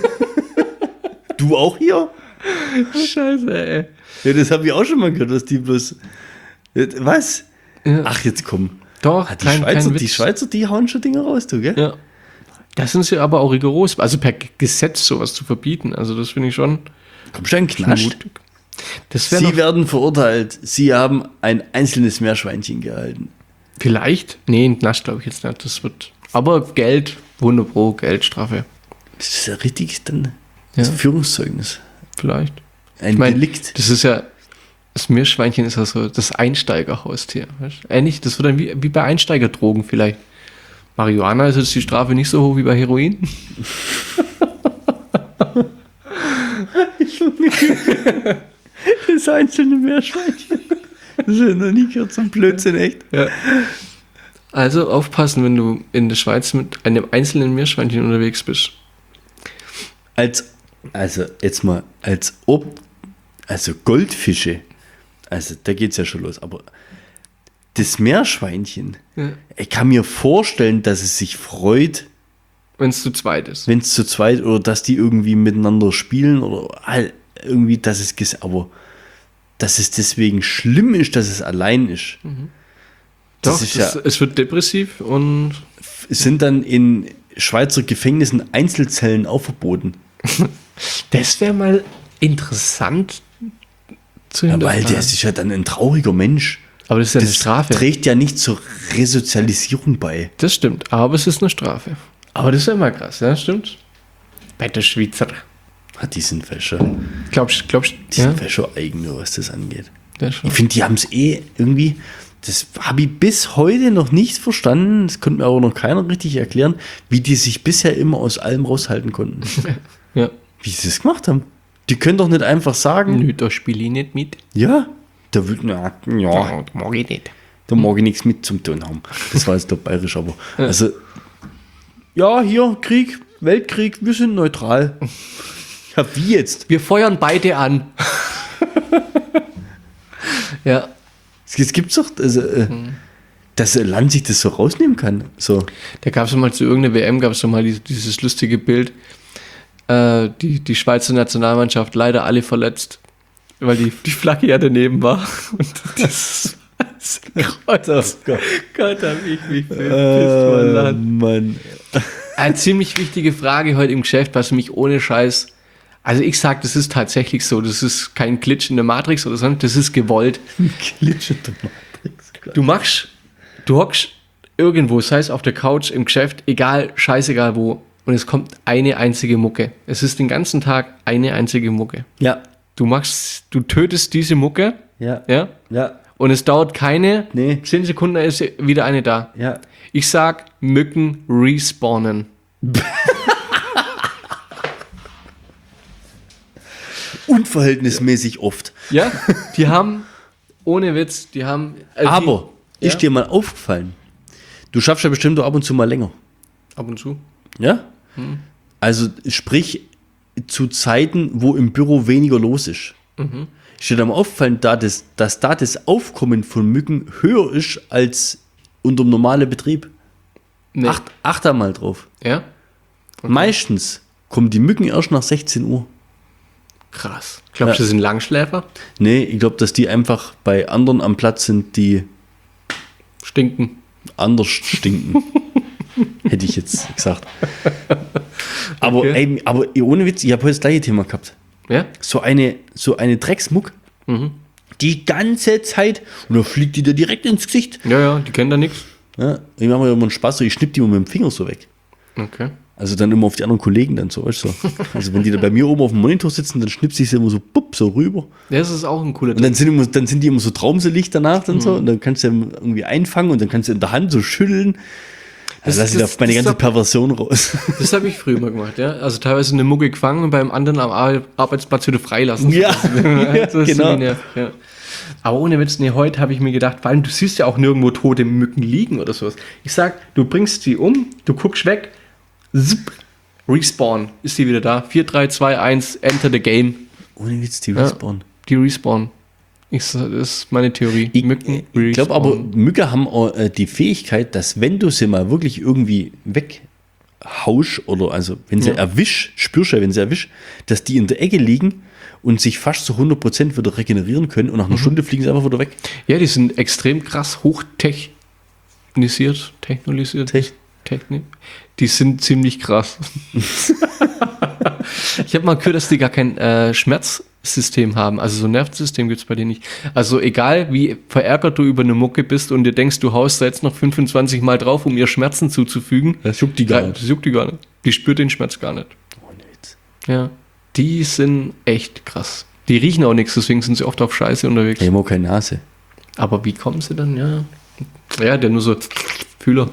Du auch hier? Scheiße, ey. Ja, das habe ich auch schon mal gehört, dass die bloß. Was? Ja. Ach, jetzt komm. Doch, Ah, die, kein, Schweizer, kein Witz. die Schweizer, die hauen schon Dinge raus, du, gell? Ja. Das sind sie aber auch rigoros, also per Gesetz sowas zu verbieten. Also das finde ich schon Komm schon, Knast. mutig. Das wäre Sie noch werden verurteilt. Sie haben ein einzelnes Meerschweinchen gehalten. vielleicht, nee, ein Knast glaube ich jetzt nicht. Das wird, aber Geld, wunderbar, Geldstrafe, Das ist ja richtig dann Ja. das Führungszeugnis. vielleicht. Ein Ich meine, Delikt. das ist ja, das Meerschweinchen ist ja so das Einsteigerhaustier. Weißt? Ähnlich, das wird dann wie, wie bei Einsteigerdrogen vielleicht. Marihuana ist jetzt die Strafe nicht so hoch wie bei Heroin. Das einzelne Meerschweinchen. Das ist ja noch nie gehört zum Blödsinn, echt. Ja. Also aufpassen, wenn du in der Schweiz mit einem einzelnen Meerschweinchen unterwegs bist. Als, also jetzt mal, als ob, also Goldfische, also da geht's ja schon los, aber das Meerschweinchen, Ja. ich kann mir vorstellen, dass es sich freut, Wenn es zu zweit ist. wenn es zu zweit oder dass die irgendwie miteinander spielen oder halt irgendwie, dass es, ges- aber dass es deswegen schlimm ist, dass es allein ist. Das Doch, ist das, ja, es wird depressiv und es sind dann in Schweizer Gefängnissen Einzelzellen auch verboten. das wäre mal interessant zu Ja, weil hinterfragen. der ist ja dann ein trauriger Mensch. Aber das ist ja eine Das Strafe. trägt ja nicht zur Resozialisierung bei. Das stimmt, aber es ist eine Strafe. Aber das wäre mal krass, ja, stimmt. Bei der Schweizer. Ah, die sind Wäscher. Glaubst glaubst Die ja, sind Wäscher eigen, nur was das angeht. ja, schon. Ich finde, die haben es eh irgendwie, das habe ich bis heute noch nicht verstanden, das konnte mir aber noch keiner richtig erklären, wie die sich bisher immer aus allem raushalten konnten. Ja. Wie sie das gemacht haben. Die können doch nicht einfach sagen, Nö, da spiele ich nicht mit. ja, da wird, na, ja, das mag ich nicht. da mag ich nichts mit zum tun haben. Das war jetzt doch bayerisch, aber also, ja, hier, Krieg, Weltkrieg, wir sind neutral. Ja, wie jetzt? Wir feuern beide an. Ja. Es gibt's doch, also, äh, dass ein Land sich das so rausnehmen kann. So. Da gab es mal zu irgendeiner W M, gab es mal dieses, dieses lustige Bild. Äh, die, die Schweizer Nationalmannschaft leider alle verletzt, weil die, die Flagge ja daneben war. Und das ist Gott, Oh Gott. Gott, hab ich mich verpisst Äh, vor Land. Mann. Eine ziemlich wichtige Frage heute im Geschäft, was mich ohne Scheiß. Also ich sag, das ist tatsächlich so. Das ist kein Glitch in der Matrix oder so, das ist gewollt. Glitch in der Matrix. Du machst, du hockst irgendwo, sei es auf der Couch, im Geschäft, egal, scheißegal wo, und es kommt eine einzige Mucke. Es ist den ganzen Tag eine einzige Mucke. Ja, Du machst, du tötest diese Mucke, ja, ja, ja, und es dauert keine Nee. zehn Sekunden, da ist wieder eine da. ja. Ich sag, Mücken respawnen. Unverhältnismäßig oft. Ja, die haben, ohne Witz, die haben... also Aber die, ist ja, dir mal aufgefallen, du schaffst ja bestimmt auch ab und zu mal länger. ab und zu. Ja? Also sprich, zu Zeiten, wo im Büro weniger los ist. Ist dir da mal aufgefallen, da das, dass da das Aufkommen von Mücken höher ist als unter dem normalen Betrieb? Nee. Acht, acht da mal drauf. Ja? Meistens kommen die Mücken erst nach sechzehn Uhr. Krass. Glaubst du, Ja. das sind Langschläfer? Nee, ich glaube, dass die einfach bei anderen am Platz sind, die Stinken. anders stinken. Hätte ich jetzt gesagt. Aber, Okay. ey, aber ohne Witz, ich habe heute das gleiche Thema gehabt. Ja? So eine, so eine Drecksmuck, die ganze Zeit, und dann fliegt die dir direkt ins Gesicht. Ja, ja, die kennen da nichts. Ja, ich mache mir immer einen Spaß, so, ich schnipp die immer mit dem Finger so weg. Okay. Also dann immer auf die anderen Kollegen dann so, weißt du. So. Also wenn die da bei mir oben auf dem Monitor sitzen, dann schnippst ich sie immer so, bupp, so rüber. Das ist auch ein cooler Und dann sind, immer, dann sind die immer so traumselig danach dann so. Und dann kannst du irgendwie einfangen und dann kannst du in der Hand so schütteln. Das- Also lass ich da das- meine das ganze ist doch- Perversion raus. Das habe ich früher mal gemacht, ja. Also teilweise eine Mucke gefangen und beim anderen am Ar- Arbeitsplatz wieder freilassen. Ja, ja, so ist genau. die nervt, ja. Aber ohne Witz, nee, heute habe ich mir gedacht, vor allem du siehst ja auch nirgendwo tote Mücken liegen oder sowas. Ich sag, du bringst sie um, du guckst weg, zipp, Respawn ist die wieder da. vier, drei, zwei, eins, enter the game. Ohne Witz, die Ja. Respawn. Die Respawn. Ich, das ist meine Theorie. Ich, Mücken ich glaube aber, respawnen. Mücken haben auch, äh, die Fähigkeit, dass wenn du sie mal wirklich irgendwie weghausch oder also wenn sie Ja. erwisch, spürst du ja, wenn sie erwisch, dass die in der Ecke liegen und sich fast zu hundert Prozent wieder regenerieren können und nach einer Mhm. Stunde fliegen sie einfach wieder weg. Ja, die sind extrem krass hochtechnisiert. Technolisiert. Tech- Technik. Die sind ziemlich krass. Ich habe mal gehört, dass die gar kein äh, Schmerzsystem haben. Also so ein Nervensystem gibt es bei denen nicht. Also egal, wie verärgert du über eine Mucke bist und dir denkst, du haust da jetzt noch fünfundzwanzig Mal drauf, um ihr Schmerzen zuzufügen. Das juckt die gar Ja, nicht. das juckt die gar nicht. Die spürt den Schmerz gar nicht. Ohne Witz. Ja. Die sind echt krass. Die riechen auch nichts, deswegen sind sie oft auf Scheiße unterwegs. Die haben auch keine Nase. Aber wie kommen sie dann? Ja, ja, der nur so Fühler.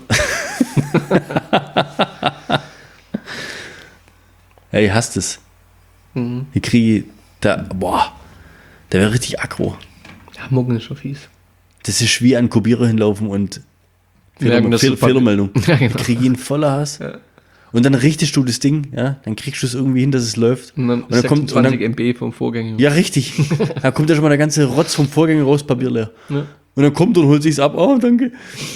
Ja, ich hasse das. Mhm. Ich kriege da, boah, der wäre richtig aggro. Ja, Mucken ist schon fies. Das ist wie an Kopierer hinlaufen und Merken, Fehler, dass Fehl, du- Fehlermeldung. Ja, genau. Ich kriege ihn voller Hass. Ja. Und dann richtest du das Ding, ja, dann kriegst du es irgendwie hin, dass es läuft. Und dann, Und dann kommt, und sechsundzwanzig dann, M B vom Vorgänger. ja, richtig. Da kommt ja schon mal der ganze Rotz vom Vorgänger raus, Papier leer. Ja. Und dann kommt er und holt sich's ab. Oh, danke.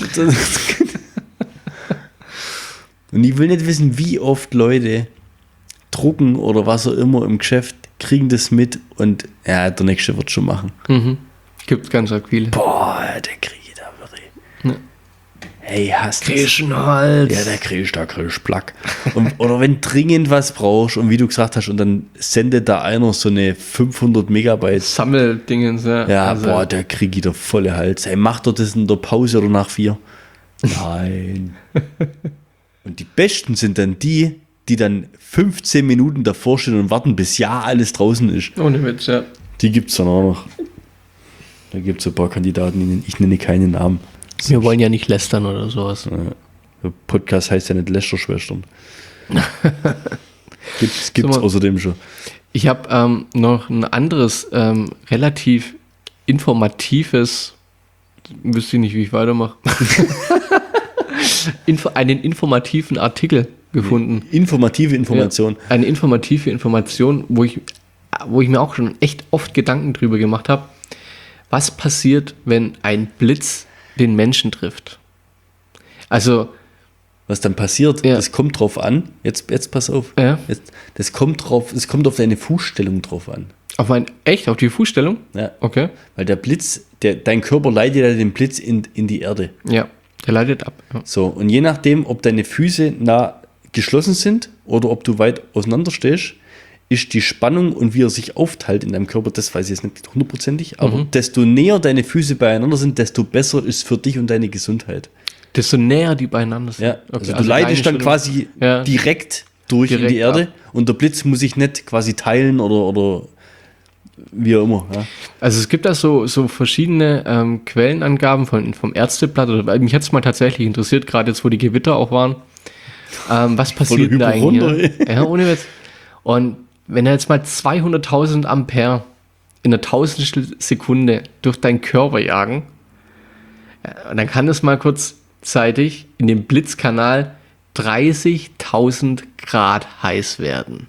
Und ich will nicht wissen, wie oft Leute drucken oder was auch immer im Geschäft kriegen das mit und ja, der nächste wird schon machen. Mhm. Gibt ganz arg viele. Boah, der kriege ich da wirklich. Ja. Hey, hast du Kirschenhals. Ja, der kriegst, da kriegst Plack. Und, oder wenn dringend was brauchst und wie du gesagt hast und dann sendet da einer so eine fünfhundert Megabyte. Sammeldingens, ja. Ja, Also, boah, der kriegt der volle Hals. Hey, macht er das in der Pause oder nach vier? Nein. Und die Besten sind dann die, die dann fünfzehn Minuten davor stehen und warten, bis ja alles draußen ist. Ohne Witz, ja. Die gibt es dann auch noch. Da gibt es ein paar Kandidaten, ich nenne keine Namen. Wir wollen ja nicht lästern oder sowas. Der Podcast heißt ja nicht Lästerschwestern. Gibt's, gibt's Sag mal, außerdem schon. Ich habe ähm, noch ein anderes, ähm, relativ informatives, wüsste ich nicht, wie ich weitermache, Info, einen informativen Artikel gefunden. Informative Information. Ja, eine informative Information, wo ich, wo ich mir auch schon echt oft Gedanken drüber gemacht habe. Was passiert, wenn ein Blitz den Menschen trifft? Also, Was dann passiert, Ja. das kommt drauf an. Jetzt, jetzt pass auf. Ja. Jetzt, das kommt drauf, es kommt auf deine Fußstellung drauf an. auf ein, echt, auf die Fußstellung? Ja. Okay. Weil der Blitz, der, dein Körper leitet ja den Blitz in, in die Erde. Ja, der leitet ab. Ja. So, und je nachdem, ob deine Füße nah geschlossen sind oder ob du weit auseinander stehst, ist die Spannung und wie er sich aufteilt in deinem Körper, das weiß ich jetzt nicht hundertprozentig, aber Mhm. desto näher deine Füße beieinander sind, desto besser ist für dich und deine Gesundheit. Desto näher die beieinander sind. Ja, also du also leitest dann deine quasi Ja. direkt durch in Direkt die Erde ab. und der Blitz muss sich nicht quasi teilen oder, oder wie auch immer. Ja. Also es gibt da so, so verschiedene ähm, Quellenangaben von, vom Ärzteblatt. Oder, weil mich hat es mal tatsächlich interessiert, gerade jetzt, wo die Gewitter auch waren. Ähm, was passiert denn da eigentlich? Hypochonder, Ne? Ja, ohne Witz. Und wenn er jetzt mal zweihunderttausend Ampere in einer Tausendstel Sekunde durch deinen Körper jagen, ja, und dann kann das mal kurzzeitig in dem Blitzkanal dreißigtausend Grad heiß werden.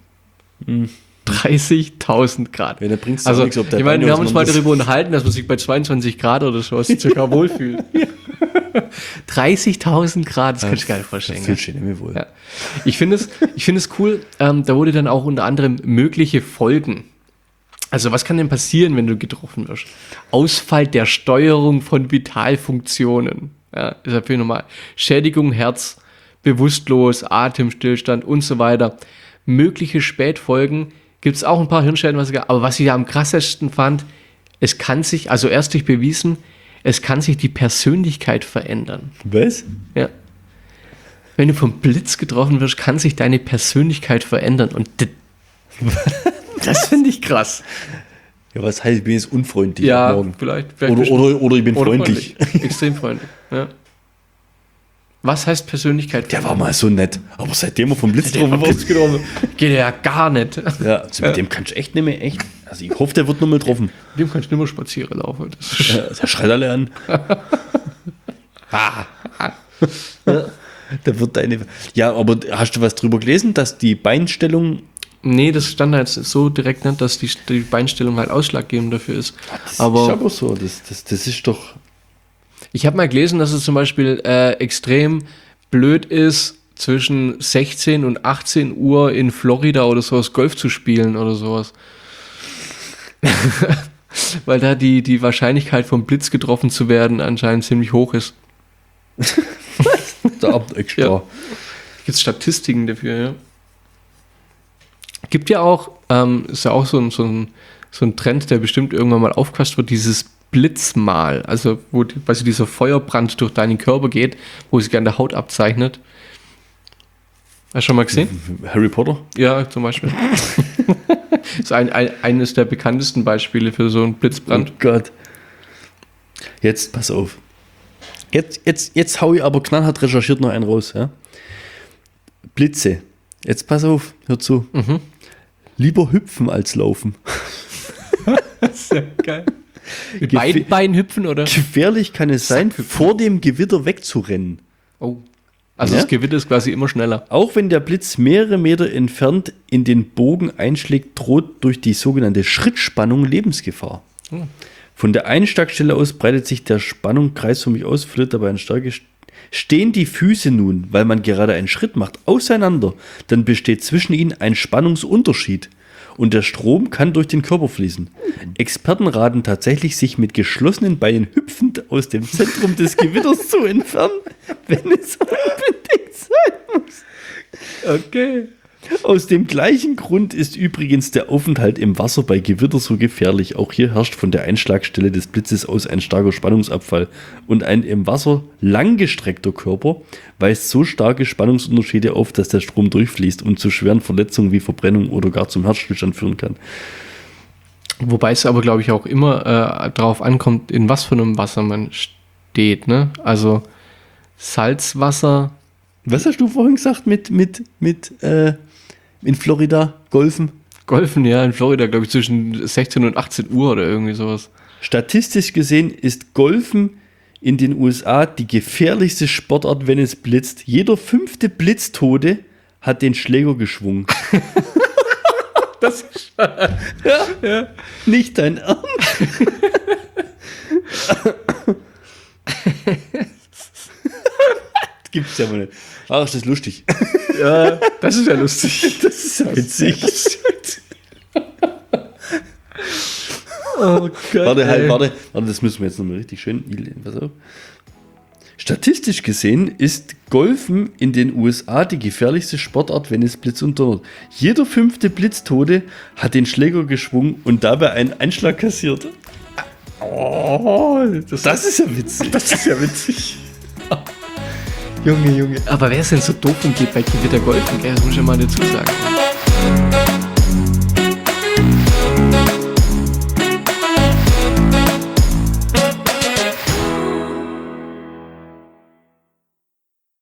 dreißigtausend Grad. Ja, da bringt's doch Also, nichts, ob der ich meine, Beine wir haben uns mal auseinander darüber unterhalten, dass man sich bei zweiundzwanzig Grad oder so circa wohlfühlt. dreißigtausend Grad, das kannst du gar nicht vorstellen. Fühlt sich nicht mehr wohl. Ja. Ich finde es, ich finde es cool, ähm, da wurde dann auch unter anderem mögliche Folgen. Also was kann denn passieren, wenn du getroffen wirst? Ausfall der Steuerung von Vitalfunktionen. Ja, ist ja viel normal. Schädigung, Herz, bewusstlos, Atemstillstand und so weiter. Mögliche Spätfolgen gibt es auch ein paar Hirnschäden, was ich, aber was ich am krassesten fand, es kann sich, also ärztlich bewiesen, es kann sich die Persönlichkeit verändern. Was? Ja. Wenn du vom Blitz getroffen wirst, kann sich deine Persönlichkeit verändern. Und d- das finde ich krass. Ja, was heißt, ich bin jetzt unfreundlich Ja, ab morgen. vielleicht. vielleicht Oder, bist du- oder, oder ich bin oder freundlich. Extrem freundlich. Ja. Was heißt Persönlichkeit? Der war mal so nett. Aber seitdem er vom Blitz Der getroffen war Blitz wird, getroffen. Geht ja gar nicht. ja, also mit dem kannst du echt nicht mehr, echt. Also ich hoffe, der wird noch mal getroffen. Dem kannst du nicht mehr spazieren laufen. Das ist Ja, der schreit alle an. ah. Da wird deine. Ja, aber hast du was drüber gelesen, dass die Beinstellung. Nee, das stand da jetzt so direkt nicht, dass die, die Beinstellung halt ausschlaggebend dafür ist. Das aber ist aber so, das, das, das ist doch. Ich habe mal gelesen, dass es zum Beispiel äh, extrem blöd ist, zwischen sechzehn und achtzehn Uhr in Florida oder sowas Golf zu spielen oder sowas. Weil da die, die Wahrscheinlichkeit vom Blitz getroffen zu werden anscheinend ziemlich hoch ist. Der Abend extra. Ja. Gibt Statistiken dafür, ja. Gibt ja auch, ähm, ist ja auch so ein, so, ein, so ein Trend, der bestimmt irgendwann mal aufgefasst wird, dieses Blitzmal, also wo die, also dieser Feuerbrand durch deinen Körper geht, wo sich an der Haut abzeichnet. Hast du schon mal gesehen? Harry Potter? Ja, zum Beispiel. Das ist ein, ein, eines der bekanntesten Beispiele für so einen Blitzbrand. Oh Gott. Jetzt, pass auf. Jetzt, jetzt, jetzt hau ich aber knallhart recherchiert noch einen raus. Ja? Blitze. Jetzt pass auf, hör zu. Mhm. Lieber hüpfen als laufen. Das ist ja geil. Mit beiden Beinen hüpfen, oder? Gefährlich kann es sein, vor dem Gewitter wegzurennen. Oh. Also Ja? das Gewitter ist quasi immer schneller. Auch wenn der Blitz mehrere Meter entfernt in den Bogen einschlägt, droht durch die sogenannte Schrittspannung Lebensgefahr. Hm. Von der Einschlagstelle aus breitet sich der Spannung kreisförmig aus, verliert dabei eine starke. St- Stehen die Füße nun, weil man gerade einen Schritt macht, auseinander, dann besteht zwischen ihnen ein Spannungsunterschied und der Strom kann durch den Körper fließen. Experten raten tatsächlich, sich mit geschlossenen Beinen hüpfend aus dem Zentrum des Gewitters zu entfernen, wenn es unbedingt sein muss. Okay. Aus dem gleichen Grund ist übrigens der Aufenthalt im Wasser bei Gewitter so gefährlich. Auch hier herrscht von der Einschlagstelle des Blitzes aus ein starker Spannungsabfall und ein im Wasser langgestreckter Körper weist so starke Spannungsunterschiede auf, dass der Strom durchfließt und zu schweren Verletzungen wie Verbrennung oder gar zum Herzstillstand führen kann. Wobei es aber, glaube ich, auch immer äh, darauf ankommt, in was für einem Wasser man steht, ne? Also Salzwasser. Was hast du vorhin gesagt mit, mit, mit äh, in Florida golfen? Golfen, ja, in Florida, glaube ich, zwischen sechzehn und achtzehn Uhr oder irgendwie sowas. Statistisch gesehen ist Golfen in den U S A die gefährlichste Sportart, wenn es blitzt. Jeder fünfte Blitztote hat den Schläger geschwungen. Das ist Ja, ja. Nicht dein Ernst. Gibt's ja wohl nicht. Ach, ist das lustig. ja, das ist ja lustig. Das ist ja witzig. Das ist ja witzig. Oh Gott. Warte, halt, ey. warte, warte, das müssen wir jetzt nochmal richtig schön. Pass auf. Statistisch gesehen ist Golfen in den U S A die gefährlichste Sportart, wenn es blitzt und donnert. Jeder fünfte Blitztote hat den Schläger geschwungen und dabei einen Einschlag kassiert. Oh, das, Das ist ja witzig. das ist ja witzig. Junge, Junge. Aber wer ist denn so doof und geht bei Gewitter golfen? Gell? Das muss ich ja mal dazu sagen.